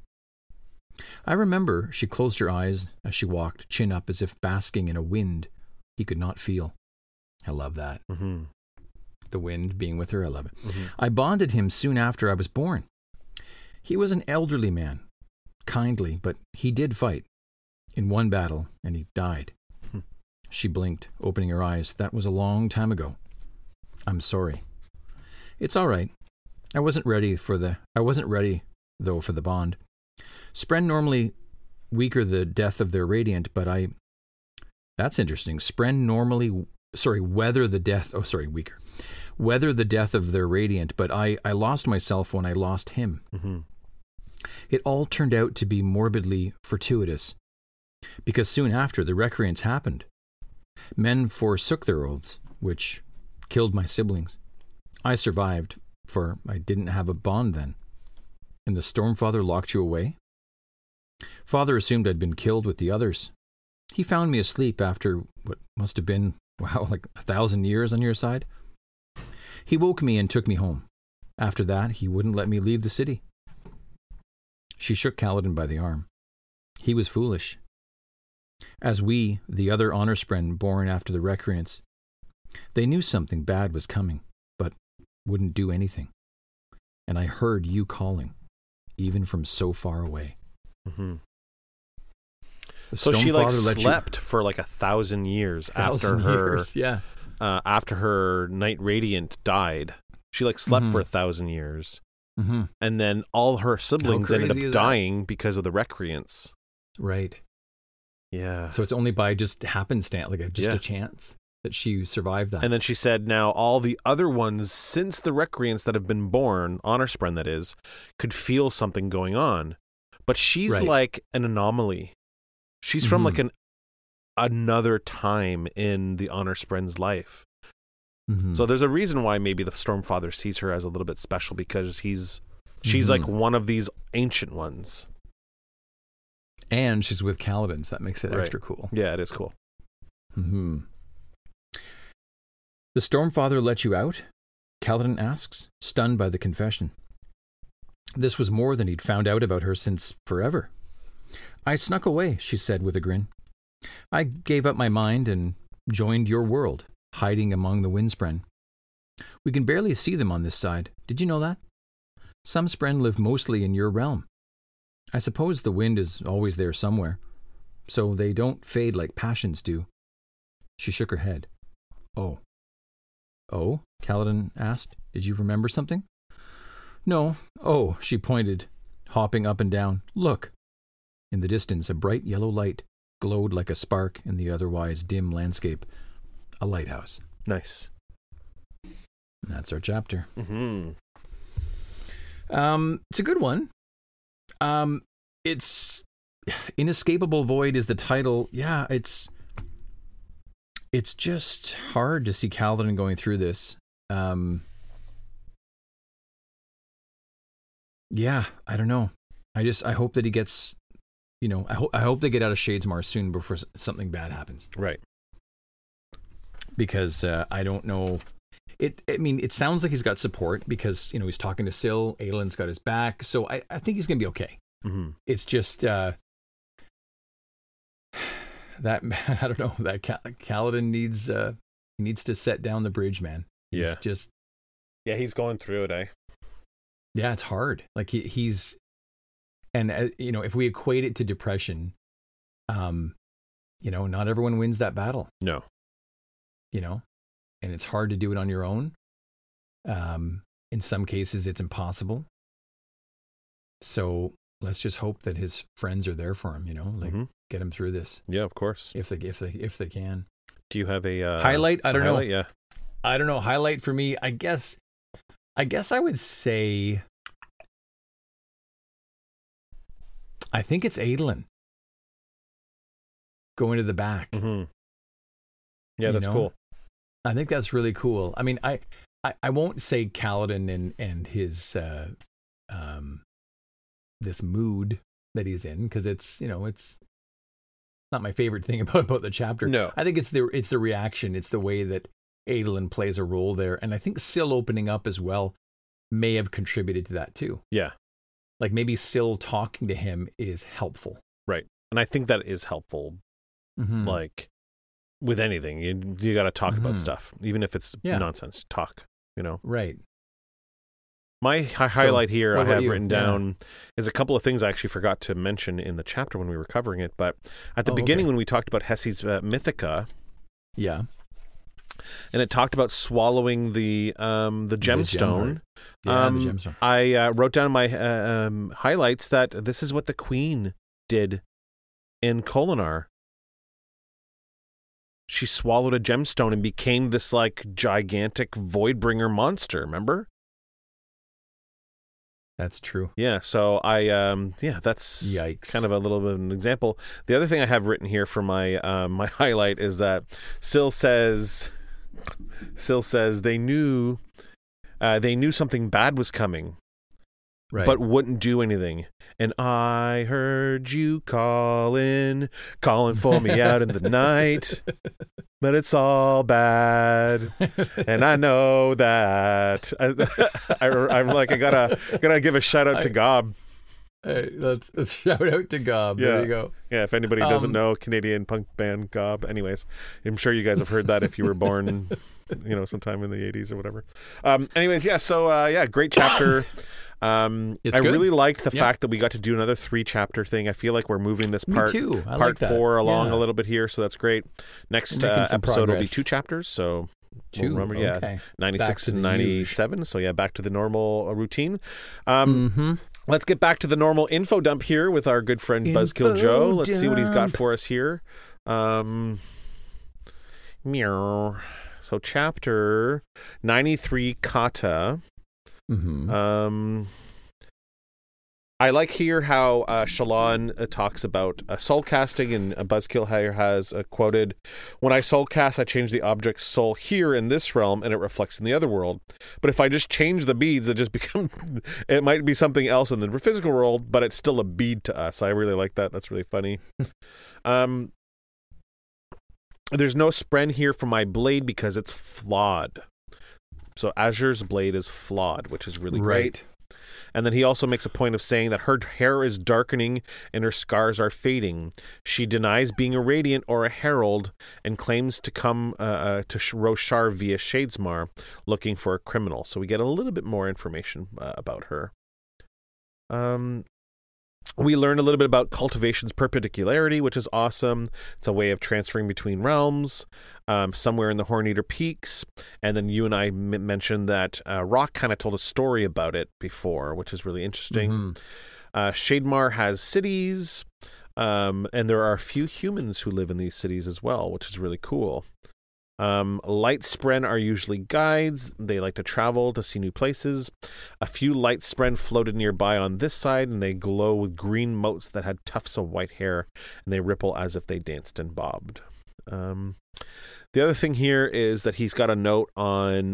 I remember she closed her eyes as she walked, chin up as if basking in a wind he could not feel. I love that. Mm-hmm. The wind being with her, I love it. Mm-hmm. I bonded him soon after I was born. He was an elderly man, kindly, but he did fight. In one battle, and he died. She blinked, opening her eyes. That was a long time ago. I'm sorry. It's all right. I wasn't ready, though, for the bond. Spren normally weaker the death of their radiant, but that's interesting. Spren normally, weather the death of their radiant, but I lost myself when I lost him. Mm-hmm. It all turned out to be morbidly fortuitous, because soon after the recreants happened. Men forsook their oaths, which killed my siblings. I survived, for I didn't have a bond then. And the Stormfather locked you away? Father assumed I'd been killed with the others. He found me asleep after what must have been, like 1,000 years on your side. He woke me and took me home. After that, he wouldn't let me leave the city. She shook Kaladin by the arm. He was foolish. As we, the other Honorspren born after the recreants, they knew something bad was coming, but wouldn't do anything. And I heard you calling, even from so far away. Mm-hmm. So she slept for 1,000 years after her. Yeah. After her Knight Radiant died, she slept for 1,000 years, and then all her siblings ended up dying because of the recreants. Right. Yeah. So it's only by just happenstance, a chance that she survived that. And then she said, now all the other ones since the recreants that have been born, Honorspren that is, could feel something going on. But she's like an anomaly. She's from another time in the Honor Spren's life. Mhm. So there's a reason why maybe the Stormfather sees her as a little bit special, because she's like one of these ancient ones. And she's with Kaladin, so that makes it Right. extra cool. Yeah, it is cool. The Stormfather let you out? Kaladin asks, stunned by the confession. This was more than he'd found out about her since forever. I snuck away, she said with a grin. I gave up my mind and joined your world, hiding among the Windspren. We can barely see them on this side. Did you know that? Some Spren live mostly in your realm. I suppose the wind is always there somewhere, so they don't fade like passions do. She shook her head. Oh. Oh? Kaladin asked. Did you remember something? No. Oh, she pointed, hopping up and down. Look. In the distance, a bright yellow light glowed like a spark in the otherwise dim landscape. A lighthouse. Nice. And that's our chapter. Mm-hmm. It's a good one. It's Inescapable Void is the title. Yeah, it's just hard to see Kaladin going through this. Yeah, I don't know. I hope that he gets, I hope they get out of Shadesmar soon before something bad happens. Right. Because I don't know. It sounds like he's got support because, he's talking to Syl. Aelin's got his back. So I think he's going to be okay. Mm-hmm. It's just that, I don't know, that Kaladin needs to set down the bridge, man. He's he's going through it, eh? Yeah, it's hard. Like he's, and if we equate it to depression, not everyone wins that battle. No. And it's hard to do it on your own. In some cases, it's impossible. So let's just hope that his friends are there for him. Get him through this. Yeah, of course. If they can. Do you have a highlight? I don't know. Yeah. I don't know. Highlight for me, I guess I would say, I think it's Adolin going to the back. Mm-hmm. Yeah, that's cool. I think that's really cool. I mean, I won't say Kaladin and his this mood that he's in, because it's not my favorite thing about the chapter. No, I think it's the reaction. It's the way that Adolin plays a role there, and I think Syl opening up as well may have contributed to that too. Yeah, like maybe Syl talking to him is helpful. Right, and I think that is helpful. Mm-hmm. Like with anything, you got to talk about stuff, even if it's nonsense. Talk, Right. My highlight here I have written down is a couple of things I actually forgot to mention in the chapter when we were covering it. But at the beginning, when we talked about Hessi's Mythica, yeah, and it talked about swallowing the gemstone. The gemstone. I wrote down my highlights that this is what the Queen did in Kholinar. She swallowed a gemstone and became this like gigantic Voidbringer monster. Remember? That's true. Yeah, so that's Yikes. Kind of a little bit of an example. The other thing I have written here for my my highlight is that Syl says they knew something bad was coming, right, but wouldn't do anything. And I heard you calling for me out in the night, but it's all bad, and I know that. I'm like, I gotta give a shout out to Gob. Hey, let's shout out to Gob. Yeah. There you go. Yeah, if anybody doesn't know, Canadian punk band Gob. Anyways, I'm sure you guys have heard that if you were born, sometime in the 80s or whatever. Anyways, yeah. So great chapter. I really liked the fact that we got to do another 3-chapter thing. I feel like we're moving this part like 4 along a little bit here, so that's great. Next episode will be 2 chapters, so 2. We'll remember, okay. 96 and 97. So back to the normal routine. Mm-hmm. Let's get back to the normal info dump here with our good friend Buzzkill Joe. Let's see what he's got for us here. Meow. So chapter 93, Kata. Mm-hmm. I like here how Shallan talks about soul casting, and Buzzkill here has quoted, "When I soul cast, I change the object's soul here in this realm, and it reflects in the other world. But if I just change the beads, it just become it might be something else in the physical world, but it's still a bead to us." I really like that. That's really funny. There's no spren here for my blade because it's flawed. So Azure's blade is flawed, which is really great. And then he also makes a point of saying that her hair is darkening and her scars are fading. She denies being a Radiant or a Herald and claims to come to Roshar via Shadesmar looking for a criminal. So we get a little bit more information about her. We learn a little bit about cultivation's perpendicularity, which is awesome. It's a way of transferring between realms, somewhere in the Horneater Peaks. And then you and I mentioned that Rock kind of told a story about it before, which is really interesting. Shademar has cities, and there are a few humans who live in these cities as well, which is really cool. Light spren are usually guides. They like to travel to see new places. A few light spren floated nearby on this side, and they glow with green motes that had tufts of white hair, and they ripple as if they danced and bobbed. The other thing here is that he's got a note on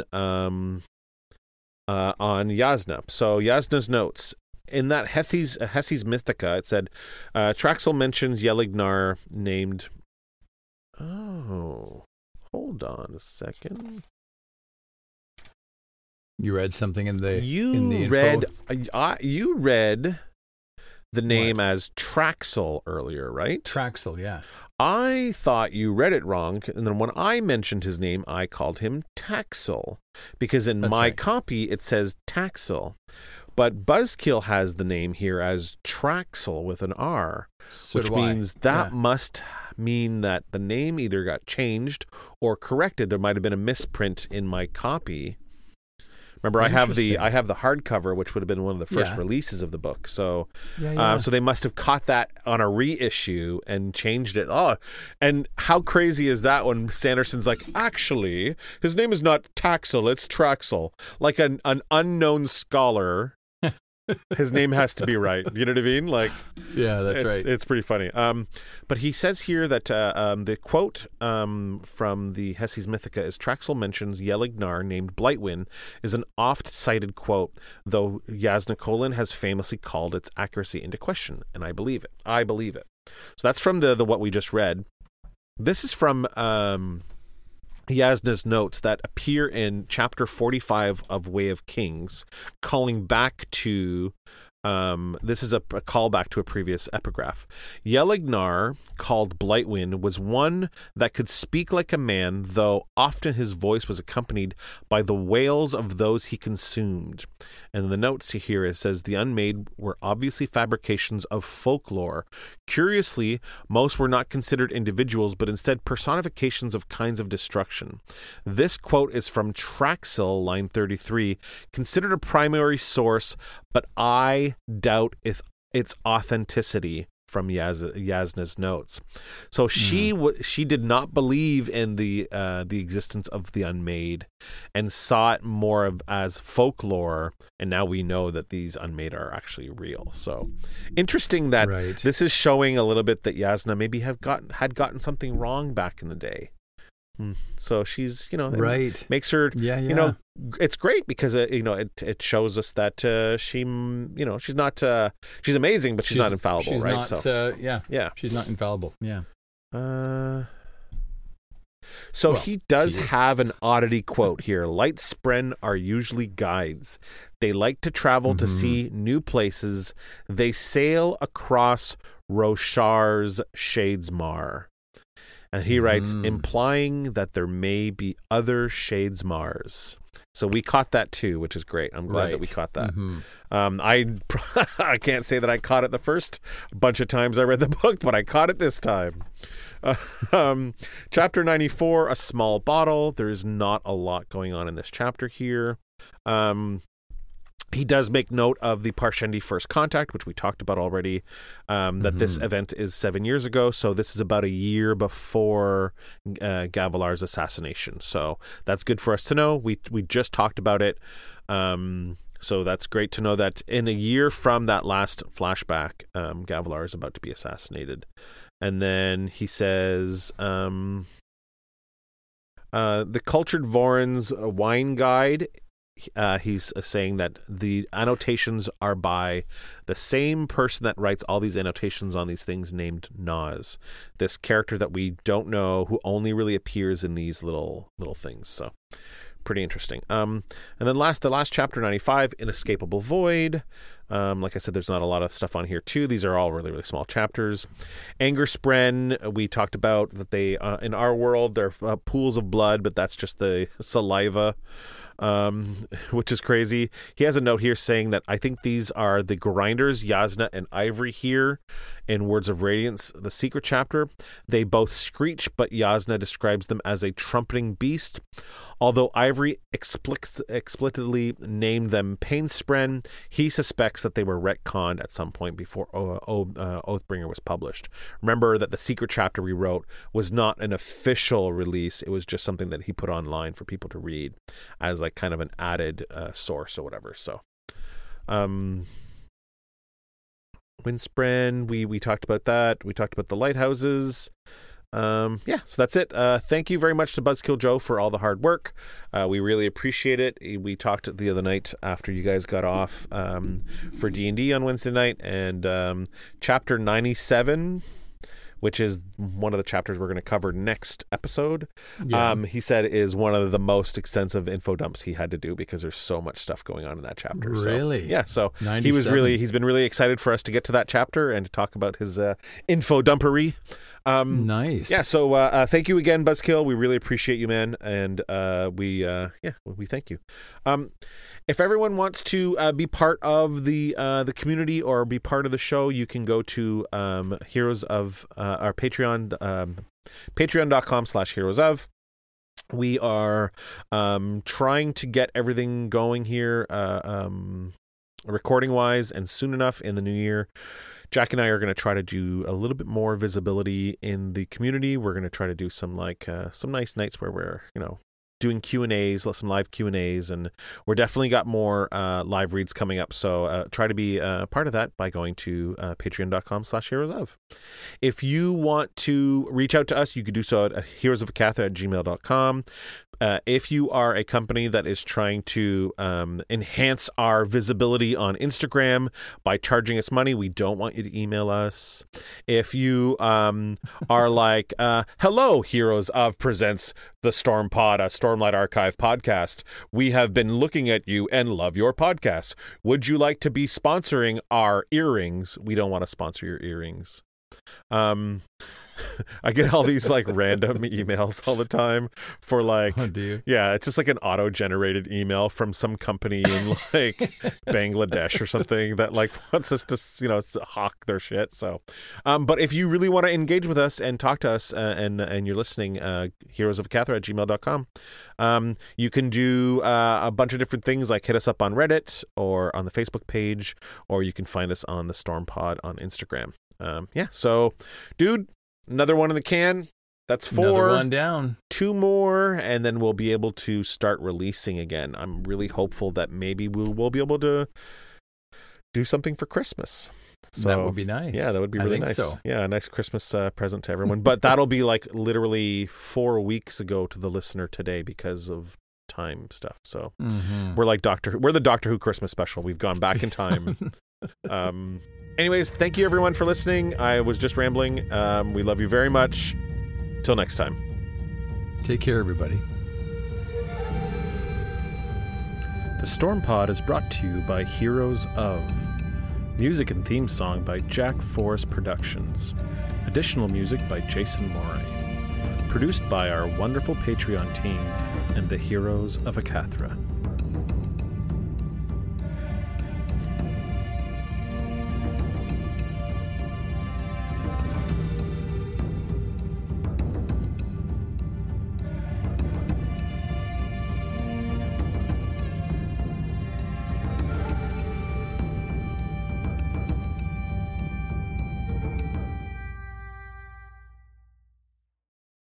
Jasnah. So Jasnah's notes. In that Hessi's Mythica, it said, Traxel mentions Yelignar named... Oh... Hold on a second. You read something in the you read the name as Traxel earlier, right? Traxel, yeah. I thought you read it wrong, and then when I mentioned his name, I called him Taxel because in my copy it says Taxel, but Buzzkill has the name here as Traxel with an R, which means that must mean that the name either got changed or corrected. There might have been a misprint in my copy. Remember, I have the hardcover, which would have been one of the first releases of the book. So, so they must have caught that on a reissue and changed it. Oh, and how crazy is that when Sanderson's like, actually, his name is not Taxel, it's Traxel, like an unknown scholar. His name has to be right. You know what I mean? Like, yeah, that's right. It's pretty funny. But he says here that the quote from the Hessi's Mythica is Traxel mentions Yelignar named Blightwind is an oft-cited quote, though Jasnah Kholin has famously called its accuracy into question, and I believe it. So that's from the what we just read. This is from Jasnah's notes that appear in chapter 45 of Way of Kings, calling back to this is a callback to a previous epigraph. Yelignar, called Blightwind, was one that could speak like a man, though often his voice was accompanied by the wails of those he consumed. And the notes here it says the Unmade were obviously fabrications of folklore. Curiously, most were not considered individuals, but instead personifications of kinds of destruction. This quote is from Traxel, line 33, considered a primary source, but I doubt its authenticity, from Jasnah's notes. So she did not believe in the existence of the Unmade and saw it more as folklore, and now we know that these Unmade are actually real. So interesting that this is showing a little bit that Jasnah maybe had gotten something wrong back in the day. So she's, makes her, it's great because, it shows us that she's not, she's amazing, but she's not infallible, she's right? Not, she's not infallible. Yeah. He does have an oddity quote here. Light spren are usually guides. They like to travel to see new places. They sail across Roshar's Shadesmar. And he writes, implying that there may be other Shadesmars. So we caught that too, which is great. I'm glad that we caught that. I can't say that I caught it the first bunch of times I read the book, but I caught it this time. Chapter 94, A Small Bottle. There's not a lot going on in this chapter here. He does make note of the Parshendi First Contact, which we talked about already, that this event is 7 years ago. So this is about a year before Gavilar's assassination. So that's good for us to know. We just talked about it. So that's great to know that in a year from that last flashback, Gavilar is about to be assassinated. And then he says, the Cultured Voron's wine guide, he's saying that the annotations are by the same person that writes all these annotations on these things named Nas, this character that we don't know, who only really appears in these little things. So pretty interesting. And then the last chapter, 95, Inescapable Void. Like I said, there's not a lot of stuff on here too. These are all really, really small chapters. Anger Spren, we talked about that they, in our world, they're pools of blood, but that's just the saliva, which is crazy. He has a note here saying that I think these are the grinders, Yasna and Ivory here in Words of Radiance, the secret chapter. They both screech, but Yasna describes them as a trumpeting beast. Although Ivory explicitly named them Painspren, he suspects that they were retconned at some point before Oathbringer was published. Remember that the secret chapter we wrote was not an official release. It was just something that he put online for people to read as like kind of an added source or whatever. So, Windspren, we talked about that. We talked about the lighthouses. So that's it. Thank you very much to Buzzkill Joe for all the hard work. We really appreciate it. We talked the other night after you guys got off for D&D on Wednesday night, and chapter 97, which is one of the chapters we're going to cover next episode, he said is one of the most extensive info dumps he had to do because there's so much stuff going on in that chapter. Really? So 97. He's been really excited for us to get to that chapter and to talk about his info dumpery. Nice. Yeah. So thank you again, Buzzkill. We really appreciate you, man, and we thank you. If everyone wants to be part of the community or be part of the show, you can go to Heroes of our Patreon, patreon.com/Heroes of. We are trying to get everything going here, recording wise, and soon enough in the new year, Jack and I are going to try to do a little bit more visibility in the community. We're going to try to do some nice nights where we're, doing Q&As, some live Q&As, and we're definitely got more live reads coming up. So try to be part of that by going to patreon.com/Heroes of. If you want to reach out to us, you could do so at heroesofacatha@gmail.com. If you are a company that is trying to enhance our visibility on Instagram by charging us money, we don't want you to email us. If you are like, hello, Heroes of presents the Storm Pod, a Stormlight Archive podcast. We have been looking at you and love your podcast. Would you like to be sponsoring our earrings? We don't want to sponsor your earrings. I get all these random emails all the time for oh, do you? Yeah, it's just an auto-generated email from some company in Bangladesh or something that wants us to hawk their shit. So but if you really want to engage with us and talk to us and you're listening, heroesofacatha@gmail.com. You can do a bunch of different things, like hit us up on Reddit or on the Facebook page, or you can find us on the Storm Pod on Instagram. So dude, another one in the can. That's 4. Another one down. 2 more, and then we'll be able to start releasing again. I'm really hopeful that maybe we'll be able to do something for Christmas. So that would be nice. Yeah, that would be really nice. So. Yeah, a nice Christmas present to everyone. But that'll be literally 4 weeks ago to the listener today because of time stuff. So we're we're the Doctor Who Christmas special. We've gone back in time. Anyways, thank you everyone for listening. I was just rambling. We love you very much. Till next time. Take care, everybody. The Storm Pod is brought to you by Heroes of. Music and theme song by Jack Forrest Productions. Additional music by Jason Morey. Produced by our wonderful Patreon team and the Heroes of Acathra.